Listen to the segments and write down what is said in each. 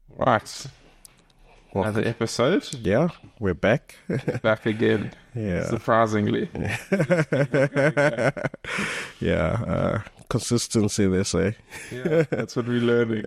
Right. Well, Another episode. yeah, we're back. Back again. Yeah. Surprisingly. Yeah, consistency, they say. Yeah, that's what we're learning.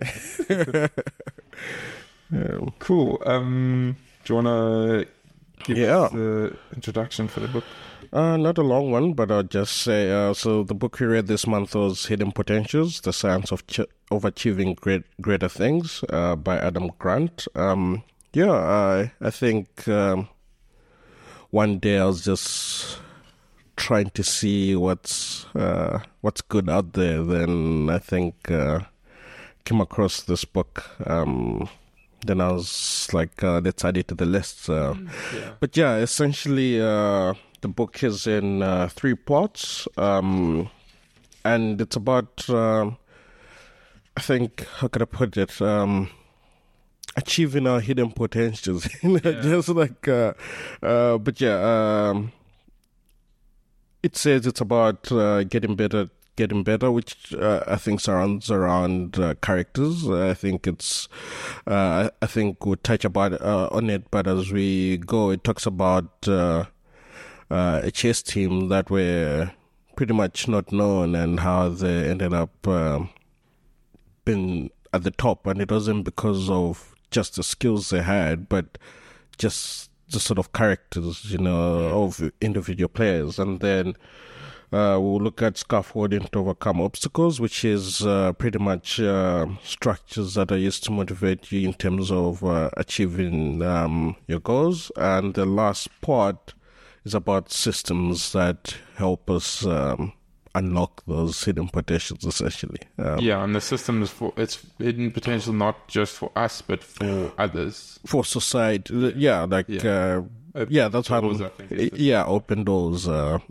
Cool. Do you want to give Yeah. us the introduction for the book? Not a long one, but I'll just say, so the book we read this month was Hidden Potentials, The Science of Achieving Greater Things, by Adam Grant. I think one day I was just trying to see what's good out there. Then I think came across this book. Then I was like, let's add it to the list. But yeah, essentially, the book is in 3 parts, and it's about, I think, how could I put it? Achieving our hidden potentials. Just like, but yeah, it says it's about getting better, which I think surrounds around characters. I think I think we'll touch on it, but as we go, it talks about a chess team that were pretty much not known and how they ended up being at the top, and it wasn't because of just the skills they had, but just the sort of characters, of individual players. And then we'll look at scaffolding to overcome obstacles, which is pretty much structures that are used to motivate you in terms of achieving your goals. And the last part is about systems that help us unlock those hidden potentials, essentially. And the system is it's hidden potential not just for us, but for others. For society. Yeah, like... that's how doors, I think, open doors.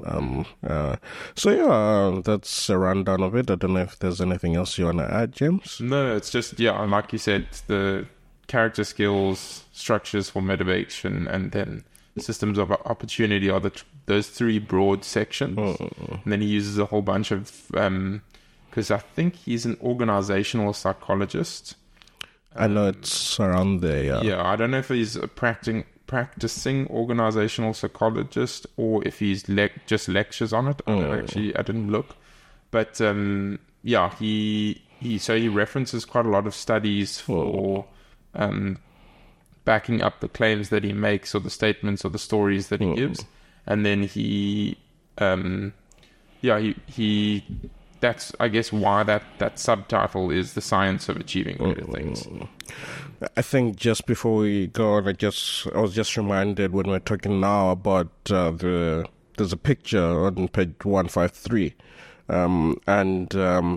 That's a rundown of it. I don't know if there's anything else you want to add, James. No, it's just and like you said, the character skills, structures for motivation, and then systems of opportunity are those 3 broad sections. And then he uses a whole bunch of because I think he's an organizational psychologist. I know it's around there. Yeah, I don't know if he's a practicing organizational psychologist or if he's just lectures on it. I didn't look, but he references quite a lot of studies for backing up the claims that he makes or the statements or the stories that he gives, and then he that's I guess why that subtitle is The Science of Achieving Greater Things. I think just before we go on, I was just reminded when we're talking now about there's a picture on page 153, and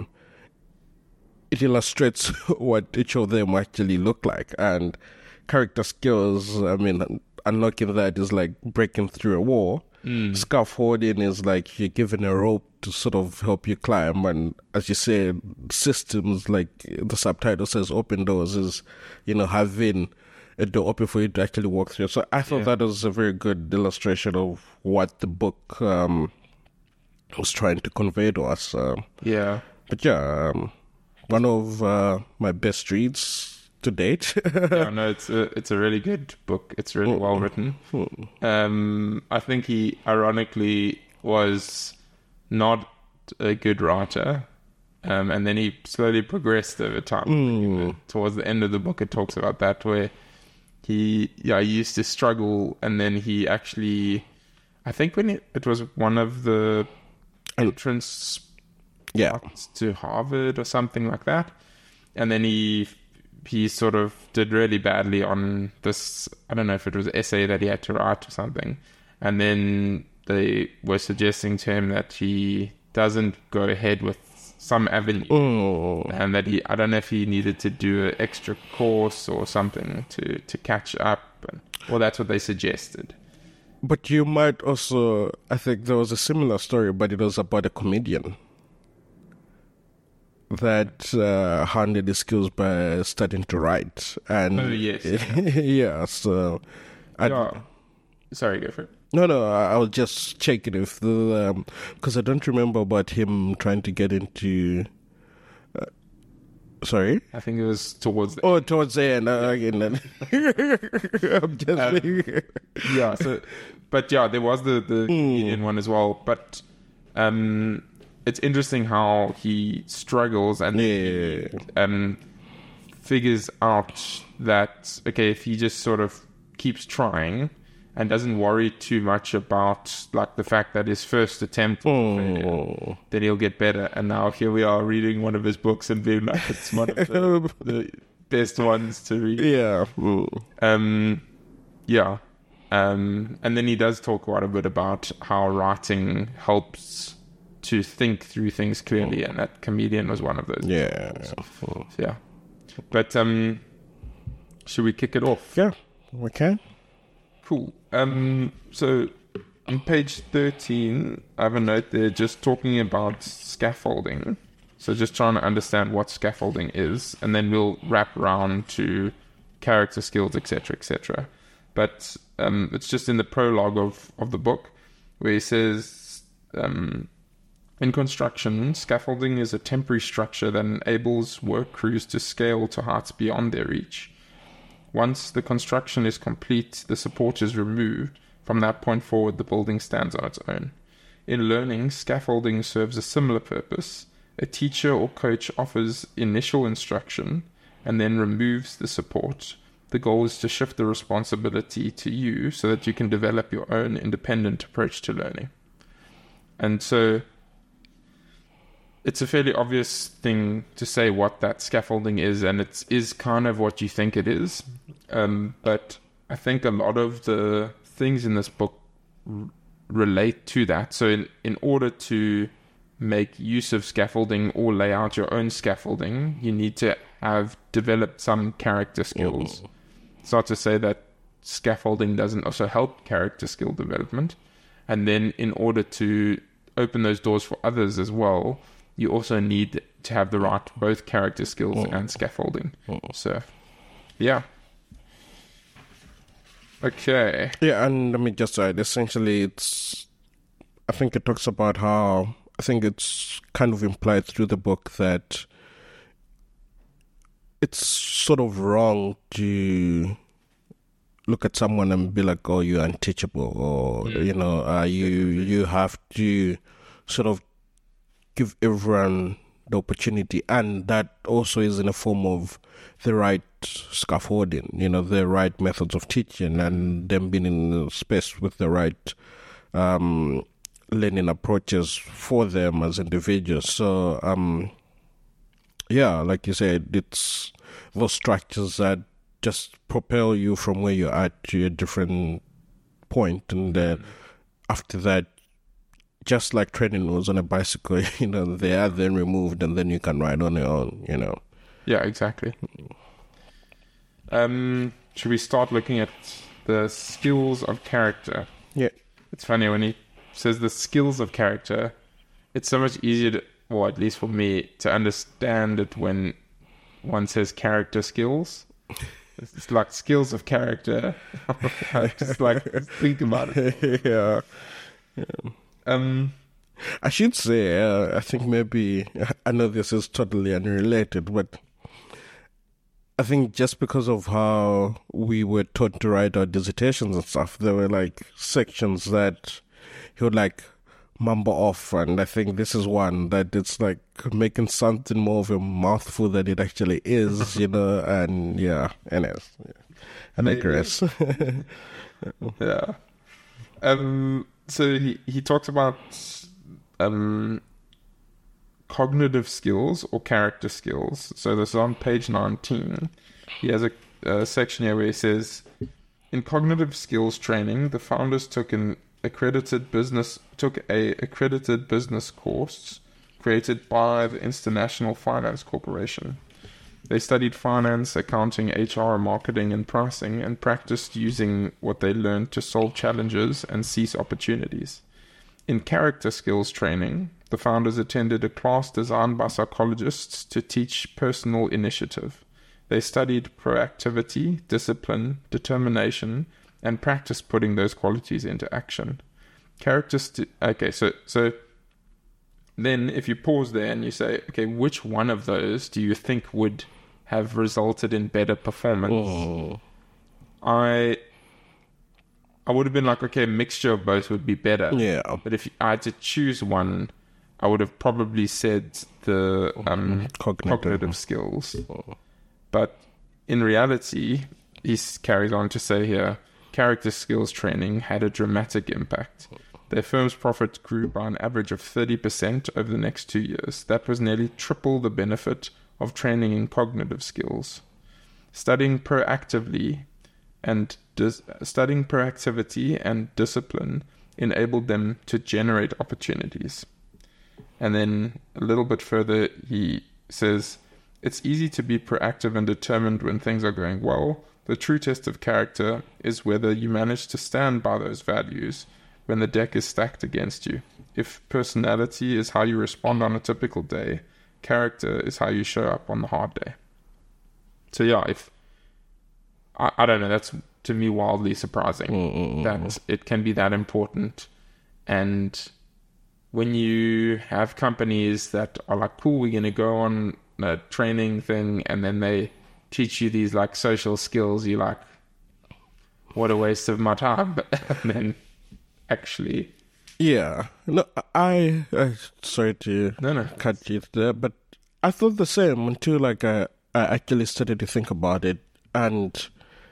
it illustrates what each of them actually look like. And character skills, I mean, unlocking that is like breaking through a wall. Scaffolding is like you're given a rope to sort of help you climb, and as you say, systems, like the subtitle says, open doors, is having a door open for you to actually walk through. So I thought that was a very good illustration of what the book was trying to convey to us. But one of my best reads to date. It's a really good book. It's really well written. I think he ironically was not a good writer, and then he slowly progressed over time. Towards the end of the book, it talks about that, where he used to struggle, and then he actually, I think when it was one of the entrance parts to Harvard or something like that, and then he sort of did really badly on this, I don't know if it was an essay that he had to write or something, and then they were suggesting to him that he doesn't go ahead with some avenue, and that I don't know if he needed to do an extra course or something to catch up, well, that's what they suggested. But you might also, I think there was a similar story, but it was about a comedian that honed his skills by starting to write. And sorry, go for it. No, I was just checking if because I don't remember about him trying to get into Sorry? I think it was towards the Oh, towards the end. Again, then. I'm just yeah. So, but yeah, there was the Indian one as well. But it's interesting how he struggles and figures out that, okay, if he just sort of keeps trying and doesn't worry too much about like the fact that his first attempt was failure, then he'll get better. And now here we are reading one of his books and being like, it's one of the best ones to read. Yeah. Yeah. And then he does talk quite a bit about how writing helps to think through things clearly, and that Comedian was one of those. Yeah. Yeah. But should we kick it off? Yeah, we can. Cool. So on page 13, I have a note there just talking about scaffolding. So just trying to understand what scaffolding is, and then we'll wrap around to character skills, etc., etc. But it's just in the prologue of the book where he says, in construction, scaffolding is a temporary structure that enables work crews to scale to heights beyond their reach. Once the construction is complete, the support is removed. From that point forward, the building stands on its own. In learning, scaffolding serves a similar purpose. A teacher or coach offers initial instruction and then removes the support. The goal is to shift the responsibility to you so that you can develop your own independent approach to learning. And so it's a fairly obvious thing to say what that scaffolding is, and it is kind of what you think it is. But I think a lot of the things in this book relate to that. So in order to make use of scaffolding or lay out your own scaffolding, you need to have developed some character skills. It's not to say that scaffolding doesn't also help character skill development. And then in order to open those doors for others as well, you also need to have the right both character skills and scaffolding. So, yeah. Okay. Yeah, and let me just add, essentially, I think it talks about how, I think it's kind of implied through the book that it's sort of wrong to look at someone and be like, oh, you're unteachable, or, you have to sort of give everyone the opportunity, and that also is in a form of the right scaffolding, the right methods of teaching, and them being in a space with the right learning approaches for them as individuals. So, like you said, it's those structures that just propel you from where you're at to a different point, and then after that, just like training wheels on a bicycle, they are then removed and then you can ride on your own, Yeah, exactly. Should we start looking at the skills of character? Yeah. It's funny when he says the skills of character, it's so much easier to, or at least for me, to understand it when one says character skills. It's like skills of character. Just like think about it. Yeah. I should say, I think maybe, I know this is totally unrelated, but I think just because of how we were taught to write our dissertations and stuff, there were like sections that he would like mumble off, and I think this is one that it's like making something more of a mouthful than it actually is, and yeah, anyways. I digress. Yeah. So he talks about cognitive skills or character skills. So this is on page 19. He has a section here where he says, in cognitive skills training, the founders took a accredited business course created by the International Finance Corporation. They studied finance, accounting, HR, marketing, and pricing, and practiced using what they learned to solve challenges and seize opportunities. In character skills training, the founders attended a class designed by psychologists to teach personal initiative. They studied proactivity, discipline, determination, and practiced putting those qualities into action. So then if you pause there and you say, okay, which one of those do you think would have resulted in better performance? I would have been like, okay, a mixture of both would be better. Yeah. But if I had to choose one, I would have probably said the cognitive skills. But in reality, he carries on to say here, character skills training had a dramatic impact. Their firm's profit grew by an average of 30% over the next 2 years. That was nearly triple the benefit of training in cognitive skills. Studying proactivity and discipline enabled them to generate opportunities. And then a little bit further, he says, it's easy to be proactive and determined when things are going well. The true test of character is whether you manage to stand by those values when the deck is stacked against you. If personality is how you respond on a typical day, character is how you show up on the hard day. So yeah, if I don't know, that's to me wildly surprising that it can be that important. And when you have companies that are like, cool, we're going to go on a training thing, and then they teach you these like social skills, you're like, what a waste of my time. And then actually, yeah, no, I sorry to cut you there, but I thought the same until like I actually started to think about it. And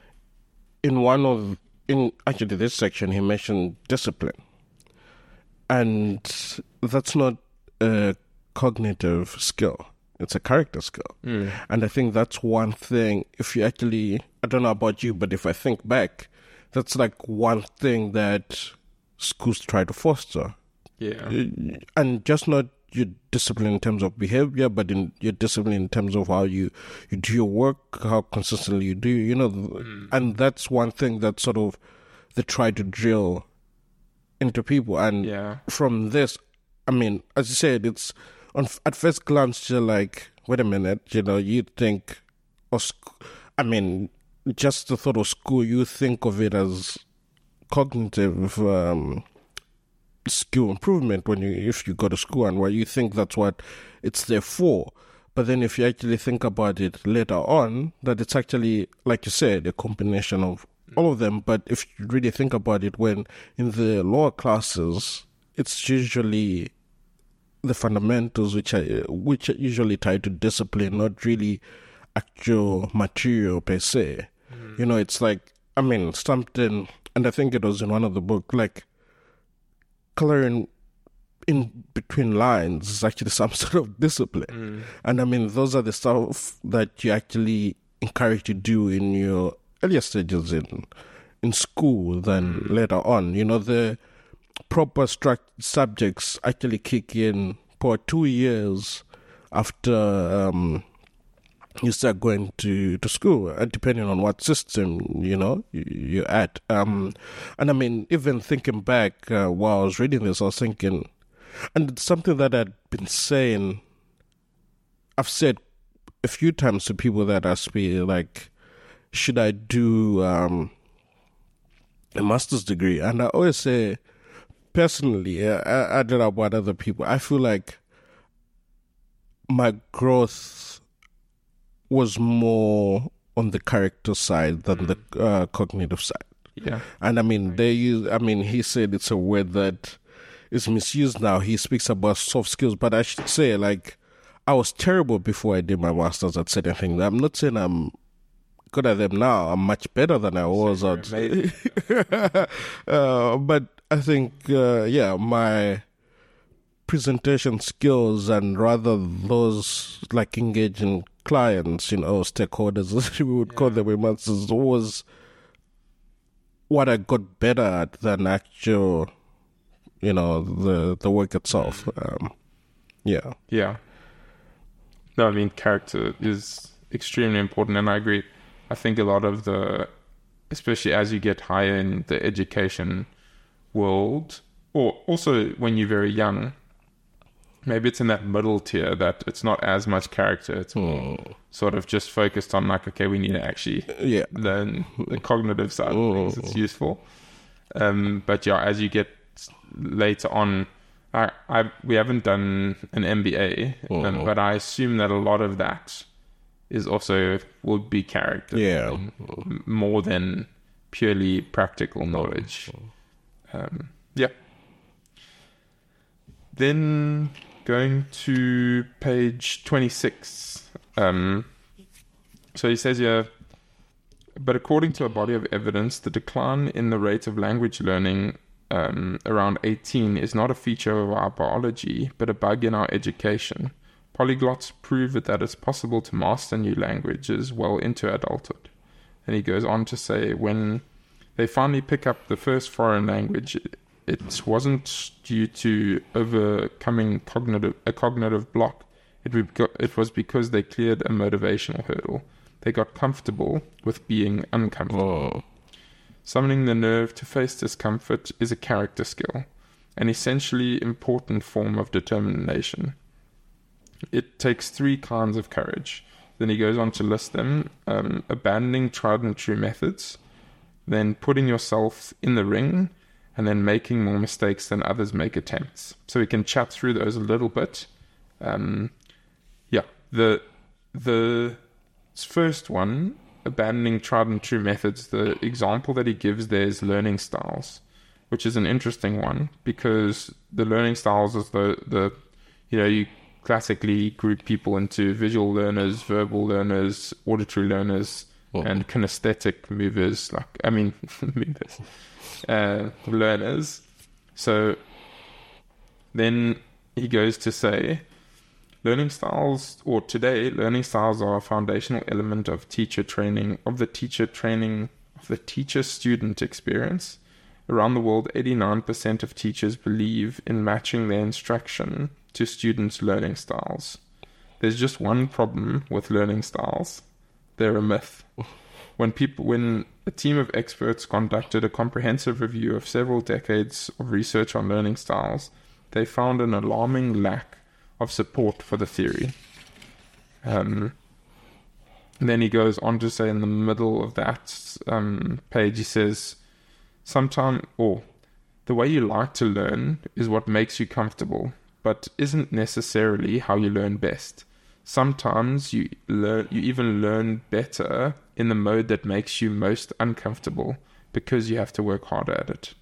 in actually this section, he mentioned discipline, and that's not a cognitive skill. It's a character skill. And I think that's one thing, if you actually, I don't know about you, but if I think back, that's like one thing that schools try to foster. Yeah. And just not your discipline in terms of behavior, but in your discipline in terms of how you do your work, how consistently you do, you know. And that's one thing that sort of they try to drill into people. And from this, I mean, as you said, it's at first glance, you're like, wait a minute, you know, you think, just the thought of school, you think of it as cognitive skill improvement if you go to school, and where you think that's what it's there for. But then if you actually think about it later on, that it's actually, like you said, a combination of all of them. But if you really think about it, when in the lower classes, it's usually the fundamentals which are usually tied to discipline, not really actual material per se. You know, it's like, I mean, something, and I think it was in one of the book, like coloring in between lines is actually some sort of discipline. And I mean, those are the stuff that you actually encourage to do in your earlier stages in school than later on. You know, the proper subjects actually kick in for 2 years after you start going to school, depending on what system, you know, you're at. And I mean, even thinking back while I was reading this, I was thinking, and it's something that I'd been saying, I've said a few times to people that ask me, like, should I do a master's degree? And I always say, personally, I don't know about other people, I feel like my growth was more on the character side than the cognitive side. Yeah. And I mean, he said it's a word that is misused now. He speaks about soft skills, but I should say, like, I was terrible before I did my master's at certain things. I'm not saying I'm good at them now. I'm much better than I was. But I think, my presentation skills, and rather those like engaging clients, you know, stakeholders, as we would call them in masters, was what I got better at than actual, you know, the work itself. Yeah. No, I mean, character is extremely important, and I agree. I think a lot of especially as you get higher in the education world, or also when you're very young, maybe it's in that middle tier that it's not as much character. It's more sort of just focused on like, okay, we need to actually learn the cognitive side of things. It's useful. But yeah, as you get later on, we haven't done an MBA, but I assume that a lot of that is also would be character, more than purely practical knowledge. Yeah. Then going to page 26. So he says here, but according to a body of evidence, the decline in the rate of language learning around 18 is not a feature of our biology, but a bug in our education. Polyglots prove that it's possible to master new languages well into adulthood. And he goes on to say, when they finally pick up the first foreign language, it wasn't due to overcoming a cognitive block. It was because they cleared a motivational hurdle. They got comfortable with being uncomfortable. Summoning the nerve to face discomfort is a character skill, an essentially important form of determination. It takes 3 kinds of courage. Then he goes on to list them: abandoning tried and true methods, then putting yourself in the ring, and then making more mistakes than others make attempts. So we can chat through those a little bit. The first one, abandoning tried and true methods, the example that he gives there is learning styles, which is an interesting one, because the learning styles is you classically group people into visual learners, verbal learners, auditory learners, and kinesthetic learners. So then he goes to say, learning styles are a foundational element of the teacher-student experience. Around the world, 89% of teachers believe in matching their instruction to students' learning styles. There's just one problem with learning styles. They're a myth. When a team of experts conducted a comprehensive review of several decades of research on learning styles, they found an alarming lack of support for the theory. And then he goes on to say in the middle of that page, he says, the way you like to learn is what makes you comfortable, but isn't necessarily how you learn best. Sometimes you even learn better in the mode that makes you most uncomfortable, because you have to work harder at it.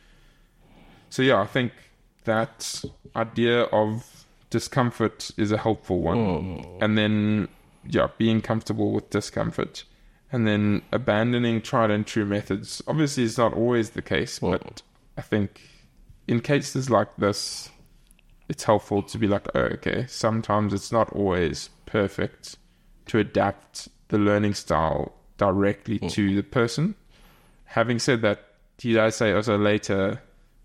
So yeah, I think that idea of discomfort is a helpful one. And then being comfortable with discomfort, and then abandoning tried and true methods. Obviously it's not always the case, but I think in cases like this, it's helpful to be like, sometimes it's not always perfect to adapt the learning style directly to the person. Having said that, he does say also later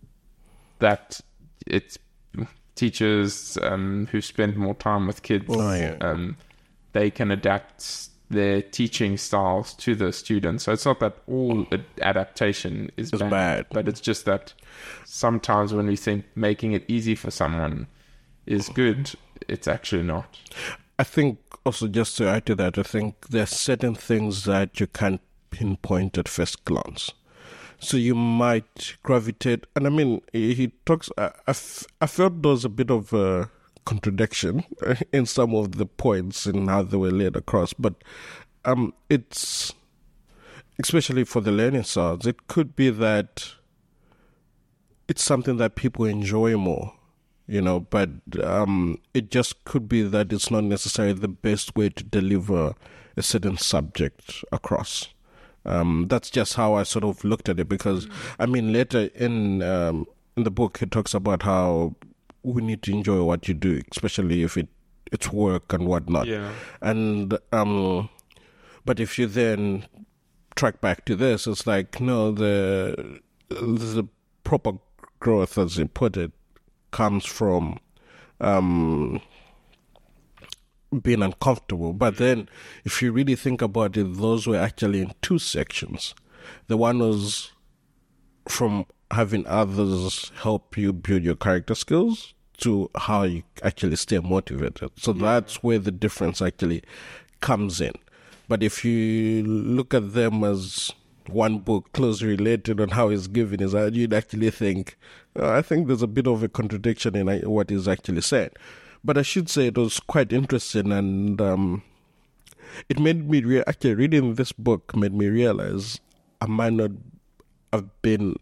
that it's teachers who spend more time with kids, they can adapt their teaching styles to the students. So it's not that all adaptation is bad, but it's just that sometimes when we think making it easy for someone is good, it's actually not. I think also, just to add to that, I think there are certain things that you can't pinpoint at first glance. So you might gravitate, and I mean, he talks, I felt there was a bit of a contradiction in some of the points in how they were laid across, but it's, especially for the learning styles, it could be that it's something that people enjoy more, but it just could be that it's not necessarily the best way to deliver a certain subject across. That's just how I sort of looked at it, because I mean, later in the book he talks about how we need to enjoy what you do, especially if it's work and whatnot. And but if you then track back to this, it's like, no, the proper growth, as he put it, comes from being uncomfortable. But then if you really think about it, those were actually in 2 sections. The one was from having others help you build your character skills to how you actually stay motivated. So that's where the difference actually comes in. But if you look at them as one book closely related on how he's given is that you'd actually think, I think there's a bit of a contradiction in what he's actually said. But I should say it was quite interesting, and it made me actually reading this book made me realize I might not have been,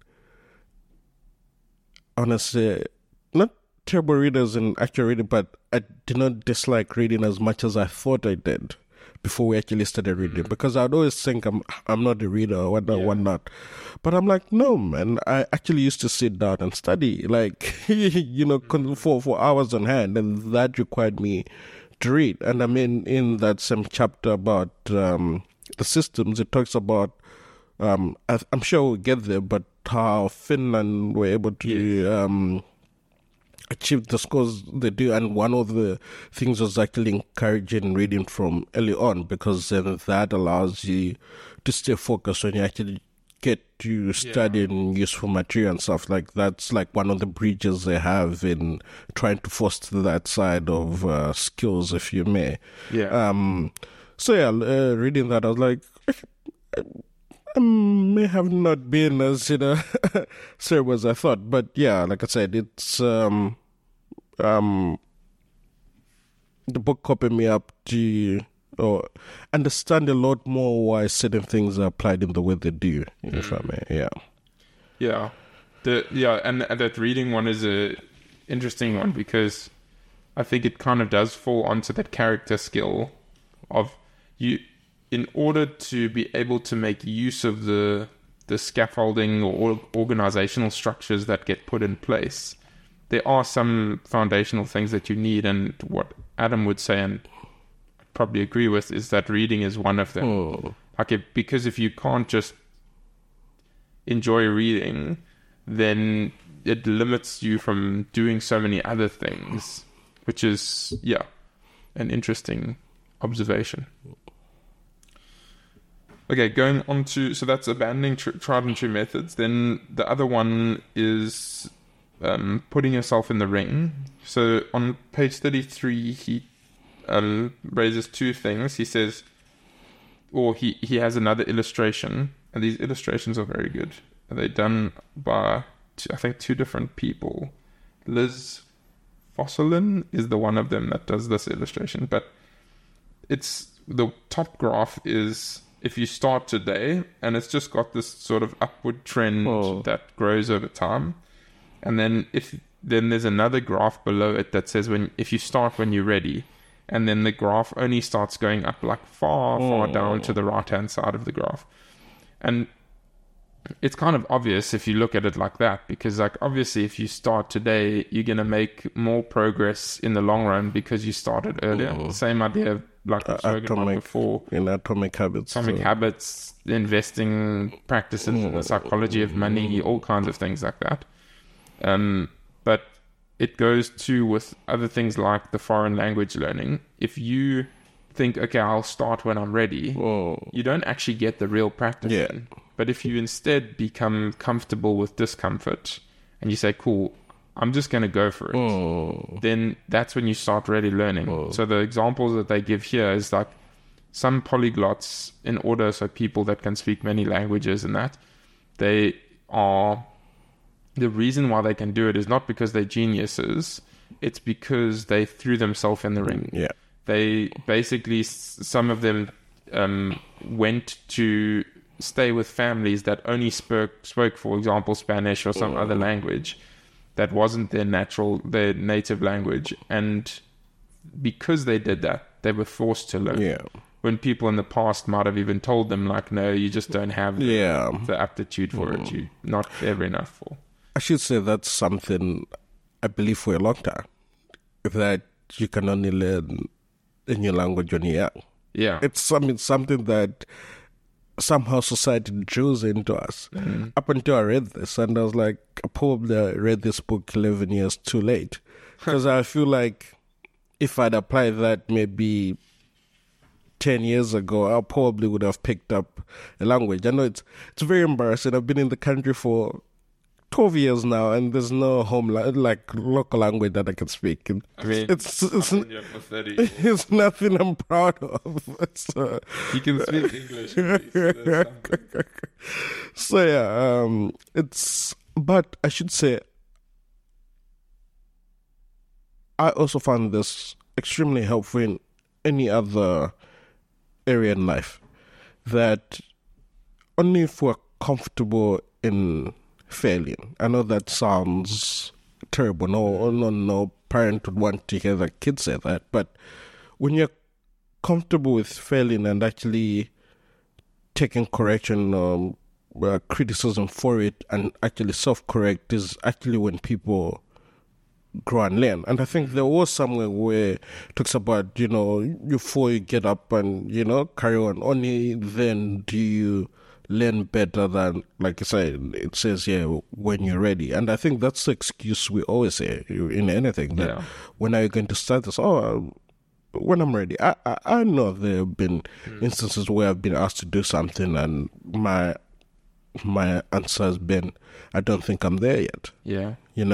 honestly, not terrible readers in actual reading, but I did not dislike reading as much as I thought I did before we actually started reading, because I'd always think I'm not a reader or whatnot. But I'm like, no, man, I actually used to sit down and study, like, for hours on hand, and that required me to read. And I mean, in that same chapter about the systems, it talks about, I'm sure we'll get there, but how Finland were able to achieve the scores they do, and one of the things was actually encouraging reading from early on, because then that allows you to stay focused when you actually get to studying useful material and stuff. Like that's like one of the bridges they have in trying to foster that side of skills, if you may. Reading that, I was like, I may have not been as cerebral as I thought, but yeah, like I said, it's the book opened me up to understand a lot more why certain things are applied in the way they do. If I may, and that reading one is a interesting one, because I think it kind of does fall onto that character skill of you. In order to be able to make use of the scaffolding or organizational structures that get put in place, there are some foundational things that you need. And what Adam would say, and I'd probably agree with, is that reading is one of them. Because if you can't just enjoy reading, then it limits you from doing so many other things, which is, an interesting observation. Okay, going on to, so that's abandoning tried and true methods. Then the other one is putting yourself in the ring. So on page 33, he raises two things. He says, or he has another illustration, and these illustrations are very good. They're done by, I think, two different people. Liz Fosselin is the one of them that does this illustration, but it's, the top graph is, if you start today, and it's just got this sort of upward trend that grows over time. And then then there's another graph below it that says if you start when you're ready, and then the graph only starts going up like far down to the right-hand side of the graph. And it's kind of obvious if you look at it like that, because like obviously if you start today, you're going to make more progress in the long run because you started earlier. Same idea like I've spoken about before. In Atomic Habits. Habits, investing practices, the psychology of money, all kinds of things like that. But it goes too with other things like the foreign language learning. If you think, okay, I'll start when I'm ready, you don't actually get the real practice in. But if you instead become comfortable with discomfort and you say, cool, I'm just going to go for it, then that's when you start really learning. So the examples that they give here is like some polyglots, in order, so people that can speak many languages and that, they are, the reason why they can do it is not because they're geniuses, it's because they threw themselves in the ring. They basically, some of them went to stay with families that only spoke, for example, Spanish or some other language that wasn't their native language. And because they did that, they were forced to learn. When people in the past might have even told them, like, no, you just don't have the aptitude for it. You're not clever enough for. I should say that's something I believe for a long time, that you can only learn a new language when you're young. It's something that somehow society drills into us. Up until I read this, and I was like, I probably read this book 11 years too late, because I feel like if I'd applied that maybe 10 years ago, I probably would have picked up a language. I know it's very embarrassing. I've been in the country for 12 years now, and there's no like local language that I can speak. I mean, It's I've been here for 30 years. it's nothing I'm proud of. You can speak English. At least. That's something. So yeah, but I should say, I also found this extremely helpful in any other area in life. That only if we're comfortable in failing. I know that sounds terrible. No parent would want to hear their kid say that. But when you're comfortable with failing and actually taking correction or criticism for it and actually self-correct is actually when people grow and learn. And I think there was somewhere where it talks about, before you get up and, carry on, only then do you learn better than, like I said, it says here, when you're ready. And I think that's the excuse we always say in anything, that when are you going to start this? Oh, when I'm ready. I know there have been instances where I've been asked to do something and my answer has been, I don't think I'm there yet. Yeah.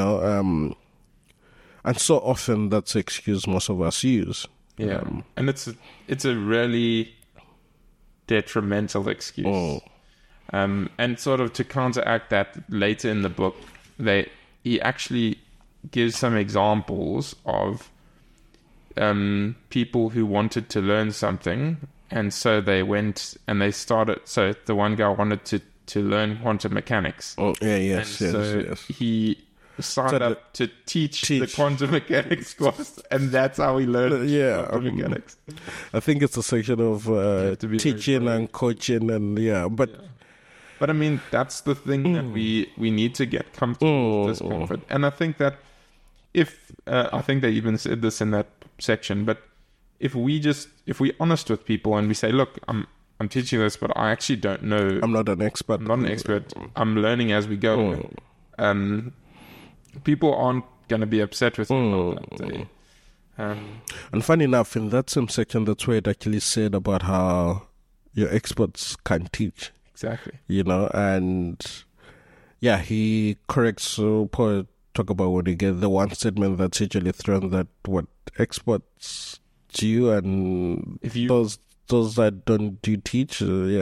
And so often that's the excuse most of us use. Yeah. And it's a really detrimental excuse. And sort of to counteract that, later in the book, he actually gives some examples of people who wanted to learn something, and so they went and they started. So the one guy wanted to learn quantum mechanics. Yes. He signed up to teach the quantum mechanics course, and that's how he learned quantum mechanics. I think it's a section of teaching and coaching, and But I mean, that's the thing that we need to get comfortable with discomfort. And I think that I think they even said this in that section, but if we're honest with people and we say, look, I'm teaching this, but I actually don't know. I'm not an expert. I'm not an expert. I'm learning as we go. People aren't going to be upset with me. And funny enough, in that same section, that's where it actually said about how your experts can teach. Exactly. And he corrects Paul talk about when you get the one statement that's usually thrown, that what experts do and if you those that don't do teach,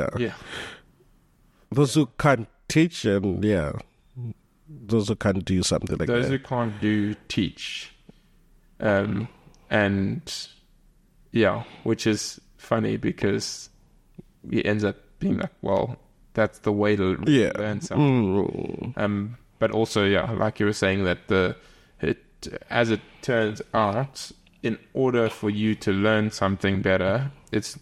those who can't teach and those who can't do something like those that. Those who can't do teach, which is funny because he ends up being like, well, that's the way to learn something. But also, like you were saying, that as it turns out, in order for you to learn something better, it's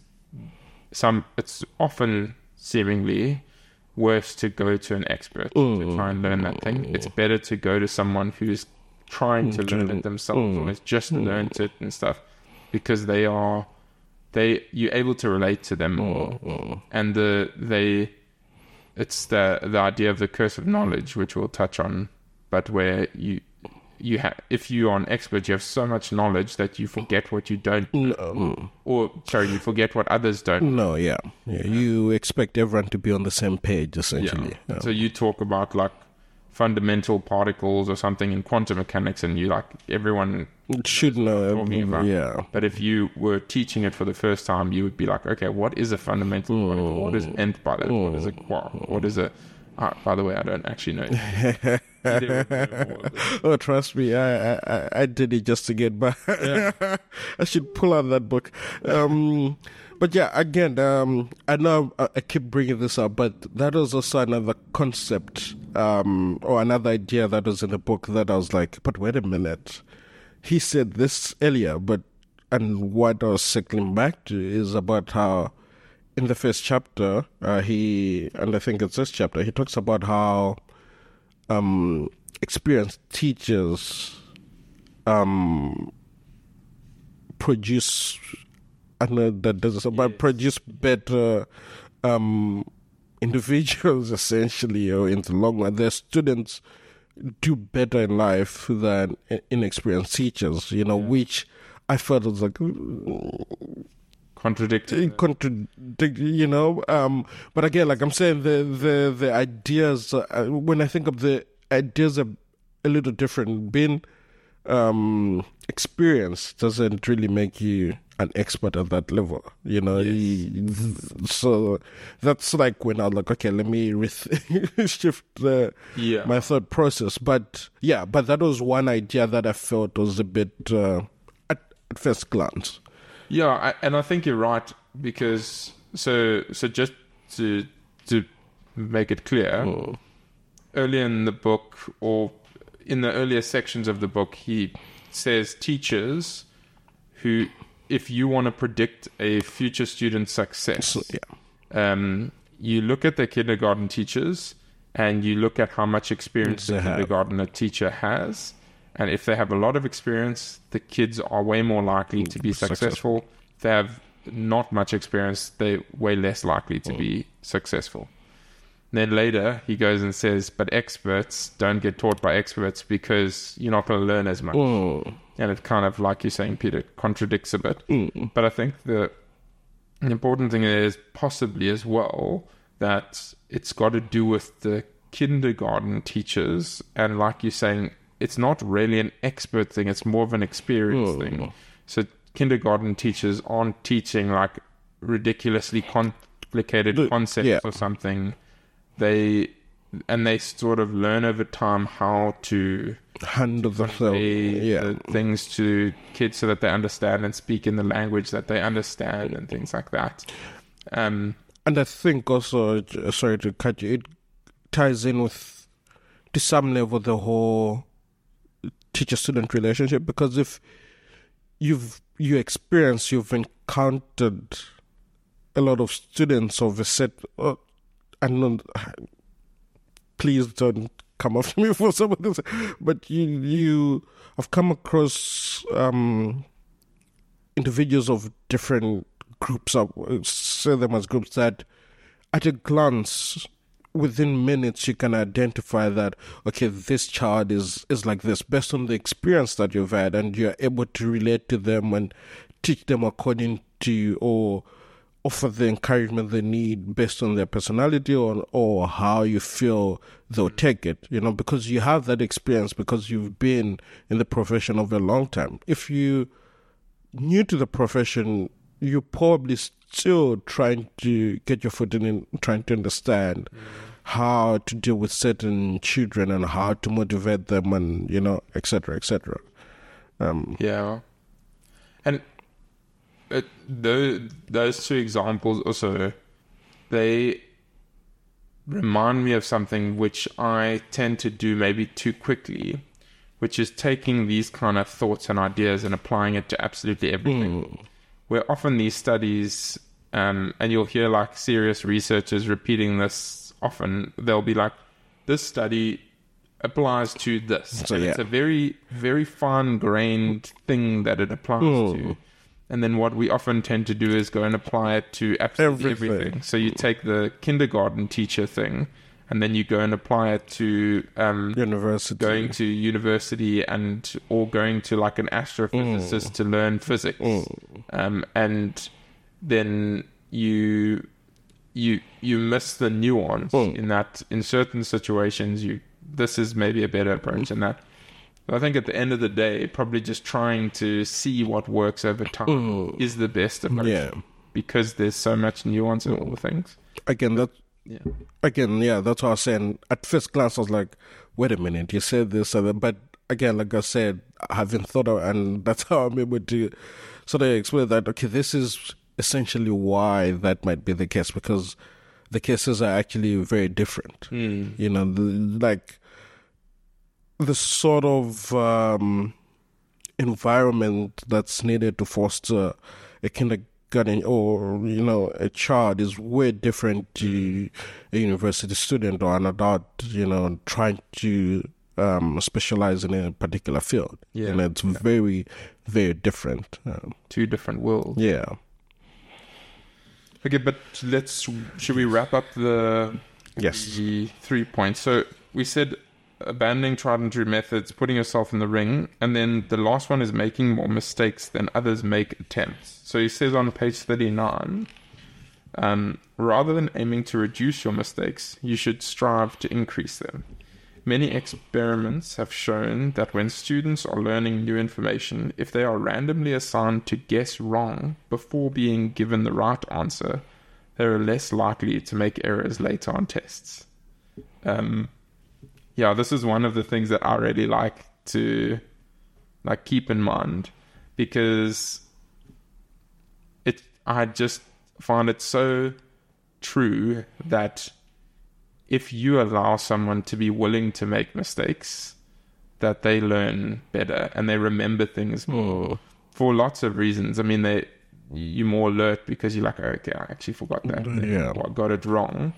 often seemingly worse to go to an expert to try and learn that thing. It's better to go to someone who's trying to learn it themselves or has just learned it and stuff, because you're able to relate to them more. And it's the idea of the curse of knowledge, which we'll touch on, but where if you are an expert, you have so much knowledge that you forget what you don't know. You forget what others don't know. You expect everyone to be on the same page, essentially. So you talk about like fundamental particles or something in quantum mechanics, and everyone should know what you're talking about. But if you were teaching it for the first time, you would be like, okay, what is a fundamental particle? What is nth by that? What is a quark? What is a... by the way, I don't actually know. Oh, trust me, I did it just to get by. I should pull out that book. But again, I know I keep bringing this up, but that was also another concept or another idea that was in the book that I was like, but wait a minute. He said this earlier, and what I was circling back to is about how in the first chapter, and I think it's this chapter, he talks about how experienced teachers produce, I know that doesn't, but produce better individuals, essentially, or in the long run. Their students do better in life than inexperienced teachers, which I felt was like... contradicting, but again, like I'm saying, the ideas, when I think of the ideas are a little different. Being experienced doesn't really make you an expert at that level, you know. So that's like when I was like, okay, let me shift my thought process. But that was one idea that I felt was a bit at first glance. Yeah, and I think you're right, because so just to make it clear, earlier in the book, or in the earlier sections of the book, he says teachers who, if you want to predict a future student's success, you look at the kindergarten teachers and you look at how much experience the kindergarten teacher has. And if they have a lot of experience, the kids are way more likely to be successful. If they have not much experience, they're way less likely to be successful. Then later, he goes and says, but experts don't get taught by experts because you're not going to learn as much. And it kind of, like you're saying, Peter, contradicts a bit. But I think the important thing is possibly as well that it's got to do with the kindergarten teachers. And like you're saying, it's not really an expert thing. It's more of an experience thing. So kindergarten teachers aren't teaching like ridiculously complicated concepts or something. They sort of learn over time how to handle the things to kids so that they understand and speak in the language that they understand and things like that. And I think also, sorry to cut you, it ties in with, to some level, the whole teacher-student relationship, because if you've encountered a lot of students of a set, and please don't come after me for some of this, but you have come across individuals of different groups, say them as groups, that at a glance, within minutes, you can identify that, okay, this child is like this, based on the experience that you've had, and you're able to relate to them and teach them according to, or offer the encouragement they need based on their personality or how you feel they'll take it, you know, because you have that experience, because you've been in the profession over a long time. If you're new to the profession, you're probably still trying to get your foot in and trying to understand how to deal with certain children and how to motivate them, and, you know, etc., etc. And those two examples also, they remind me of something which I tend to do maybe too quickly, which is taking these kind of thoughts and ideas and applying it to absolutely everything. Where often these studies, and you'll hear like serious researchers repeating this often, they'll be like, this study applies to this. So, it's a very, very fine-grained thing that it applies to. And then what we often tend to do is go and apply it to absolutely everything. So you take the kindergarten teacher thing, and then you go and apply it to university, going to university, or going to like an astrophysicist to learn physics. And then you miss the nuance in that in certain situations this is maybe a better approach than that. I think at the end of the day, probably just trying to see what works over time is the best approach, because there's so much nuance in all the things. That's what I was saying. At first glance, I was like, wait a minute, you said this, but again, like I said, I haven't thought of, and that's how I'm able to sort of explain that, okay, this is essentially why that might be the case, because the cases are actually very different. You know, the sort of environment that's needed to foster a kindergarten or, you know, a child is way different to a university student or an adult, you know, trying to specialize in a particular field. And it's very, very different. Two different worlds. Yeah. Okay, but should we wrap up the 3 points? So we said abandoning tried and true methods, putting yourself in the ring, and then the last one is making more mistakes than others make attempts. So he says on page 39, rather than aiming to reduce your mistakes, you should strive to increase them. Many experiments have shown that when students are learning new information, if they are randomly assigned to guess wrong before being given the right answer, they are less likely to make errors later on tests. This is one of the things that I really like to keep in mind, because I just find it so true that if you allow someone to be willing to make mistakes, that they learn better and they remember things more for lots of reasons. I mean, you're more alert because you're like, okay, I actually forgot that. Yeah. I got it wrong.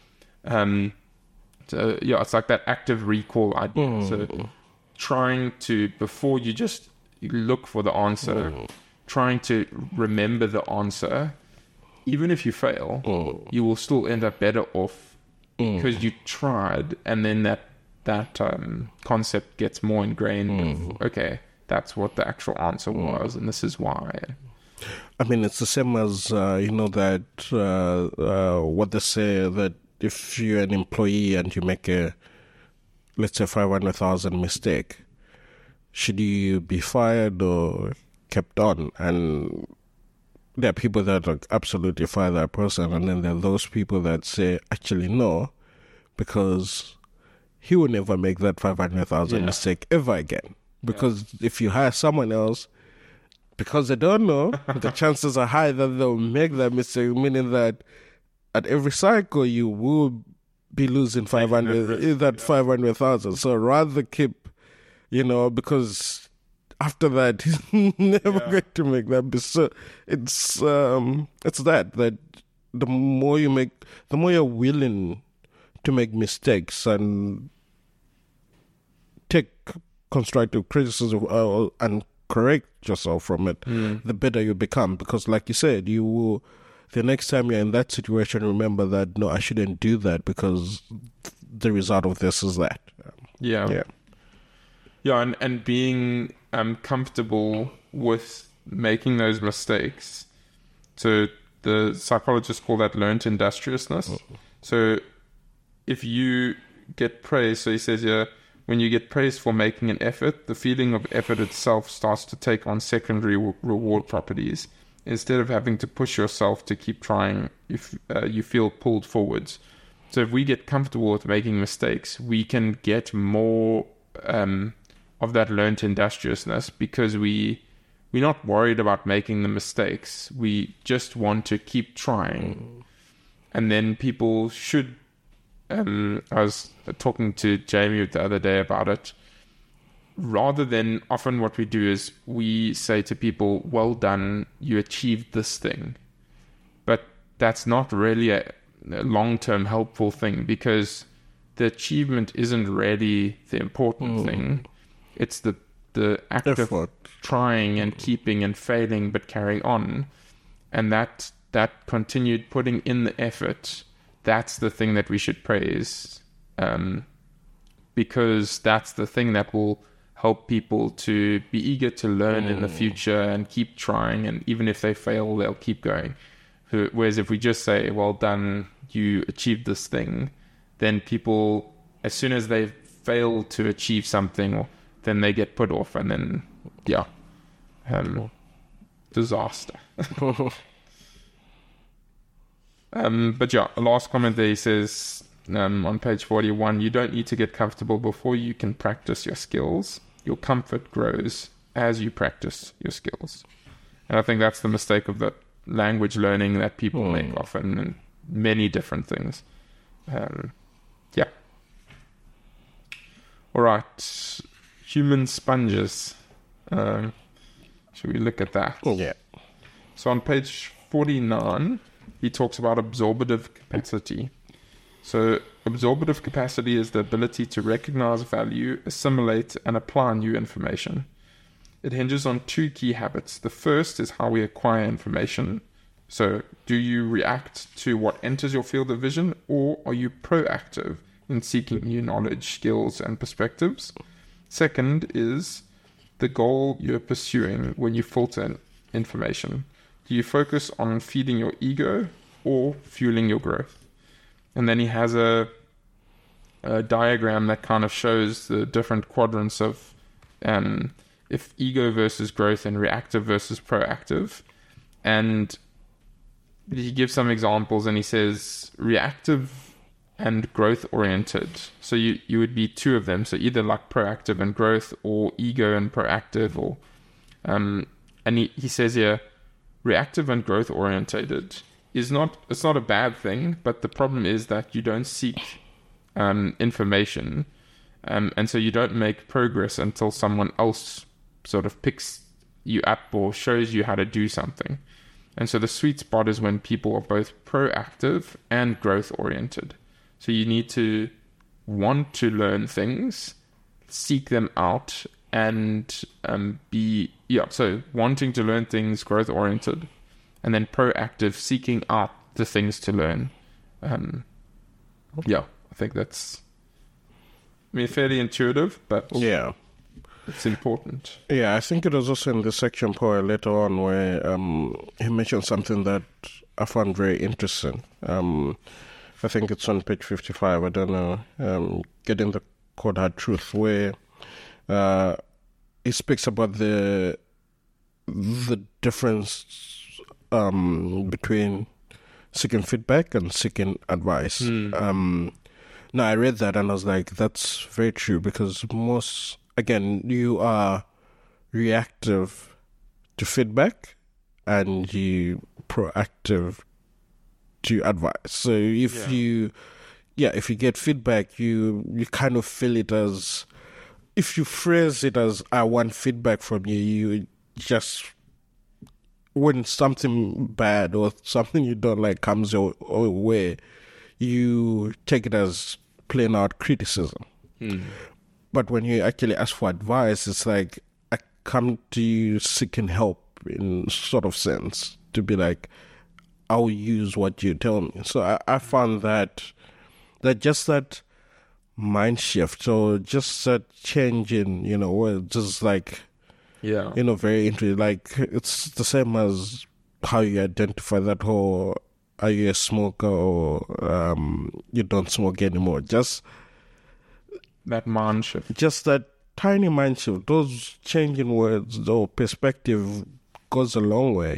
So it's like that active recall idea. So trying to, before you just look for the answer, trying to remember the answer, even if you fail, you will still end up better off because you tried, and then that concept gets more ingrained. Okay, that's what the actual answer was, and this is why. I mean, it's the same as that what they say, that if you're an employee and you make let's say 500,000 mistake, should you be fired or kept on? And there are people that are absolutely fire that person, and then there are those people that say, actually no, because he will never make that 500,000 mistake ever again. Because if you hire someone else, because they don't know, the chances are high that they'll make that mistake, meaning that at every cycle you will be losing 500,000. So rather keep, because after that he's never going to make that. So it's that the more you make, the more you're willing to make mistakes and take constructive criticism and correct yourself from it, the better you become. Because like you said, you will, the next time you're in that situation, remember that, no, I shouldn't do that because the result of this is that. And being comfortable with making those mistakes. So the psychologists call that learned industriousness. So if you get praised, so he says here, when you get praised for making an effort, the feeling of effort itself starts to take on secondary reward properties. Instead of having to push yourself to keep trying, you feel pulled forwards. So if we get comfortable with making mistakes, we can get more of that learned industriousness, because we're not worried about making the mistakes. We just want to keep trying. And then people should... I was talking to Jamie the other day about it. Rather than, often what we do is we say to people, well done, you achieved this thing. But that's not really a long-term helpful thing, because the achievement isn't really the important thing. It's the act of trying and keeping and failing but carrying on. And that continued putting in the effort, that's the thing that we should praise, because that's the thing that will help people to be eager to learn in the future and keep trying, and even if they fail, they'll keep going. Whereas if we just say, well done, you achieved this thing, then people, as soon as they fail to achieve something, then they get put off, and then disaster. Last comment there, he says on page 41, you don't need to get comfortable before you can practice your skills. Your comfort grows as you practice your skills. And I think that's the mistake of the language learning that people make often, and many different things. All right. Human sponges. Should we look at that? Yeah. So on page 49, he talks about absorptive capacity. So absorptive capacity is the ability to recognize value, assimilate, and apply new information. It hinges on two key habits. The first is how we acquire information. So do you react to what enters your field of vision, or are you proactive in seeking new knowledge, skills, and perspectives? Second is the goal you're pursuing when you filter information. Do you focus on feeding your ego or fueling your growth? And then he has a a diagram that kind of shows the different quadrants of if ego versus growth and reactive versus proactive. And he gives some examples, and he says reactive and growth oriented. So you would be two of them. So either like proactive and growth, or ego and proactive, or and he says here, reactive and growth orientated it's not a bad thing, but the problem is that you don't seek information, and so you don't make progress until someone else sort of picks you up or shows you how to do something. And so the sweet spot is when people are both proactive and growth oriented. So you need to want to learn things, seek them out, and so wanting to learn things, growth oriented, and then proactive, seeking out the things to learn. I think that's fairly intuitive, but it's important. Yeah, I think it was also in the section Paul later on where he mentioned something that I found very interesting. I think it's on page 55, I don't know, Getting the Cold Hard Truth, where he speaks about the difference between seeking feedback and seeking advice. Now, I read that and I was like, that's very true, because you are reactive to feedback and you proactive to advice. So if you get feedback, you kind of feel it as, if you phrase it as, I want feedback from you, you just, when something bad or something you don't like comes your way, you take it as plain out criticism. But when you actually ask for advice, it's like, I come to you seeking help in sort of sense, to be like, I'll use what you tell me. So I found that just that mind shift, or just that change in, where it's just like, very interesting. Like, it's the same as how you identify that whole, are you a smoker or you don't smoke anymore? Just that mind shift. Just that tiny mind shift. Those changing words, though, perspective goes a long way,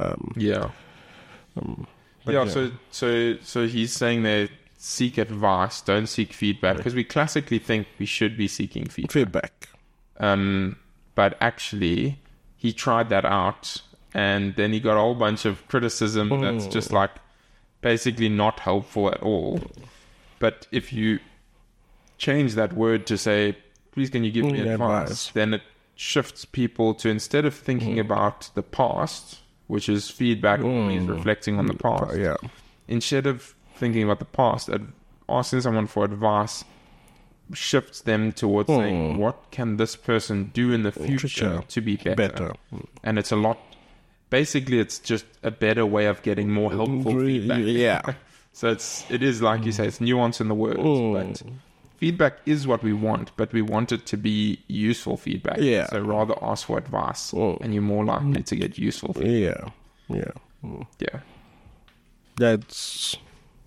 So he's saying that seek advice, don't seek feedback, because we classically think we should be seeking feedback. But actually, he tried that out, and then he got a whole bunch of criticism that's just like basically not helpful at all. But if you change that word to say, please can you give me advice, then it shifts people to, instead of thinking about the past, which is feedback, always reflecting on the past, instead of thinking about the past, asking someone for advice shifts them towards saying, what can this person do in the future to be better? And it's basically it's just a better way of getting more helpful feedback. So it is like you say, it's nuance in the words, but feedback is what we want, but we want it to be useful feedback. So rather ask for advice, and you're more likely to get useful feedback. It's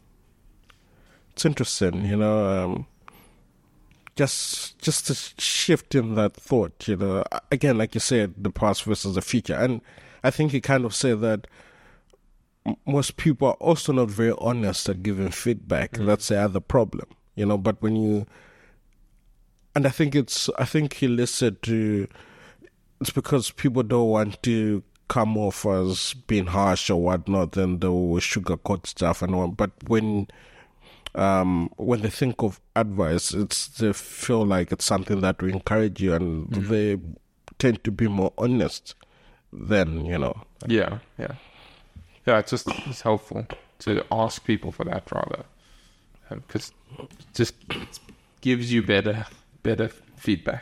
interesting, just a shift in that thought, again, like you said, the past versus the future. And I think you kind of say that most people are also not very honest at giving feedback. That's the other problem, but when you, and I think he listed to, it's because people don't want to come off as being harsh or whatnot, and they'll sugarcoat stuff and all. But when they think of advice, they feel like it's something that will encourage you, and they tend to be more honest then, it's helpful to ask people for that, rather, because it just gives you better feedback.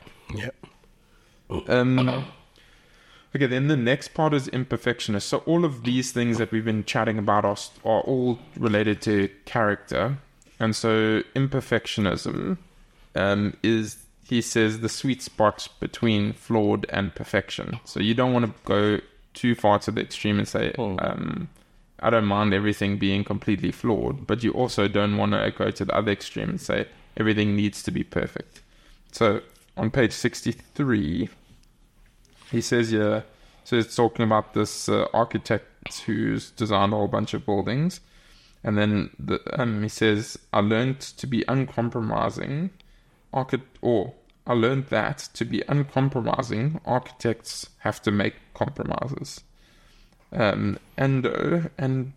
Okay, then the next part is imperfectionist. So all of these things that we've been chatting about are all related to character. And so imperfectionism is, he says, the sweet spot between flawed and perfection. So you don't want to go too far to the extreme and say I don't mind everything being completely flawed, but you also don't want to go to the other extreme and say everything needs to be perfect. So on page 63, he says here, so it's talking about this architect who's designed a whole bunch of buildings. And then he says, I learned to be uncompromising, I learned that to be uncompromising, architects have to make compromises. Ando,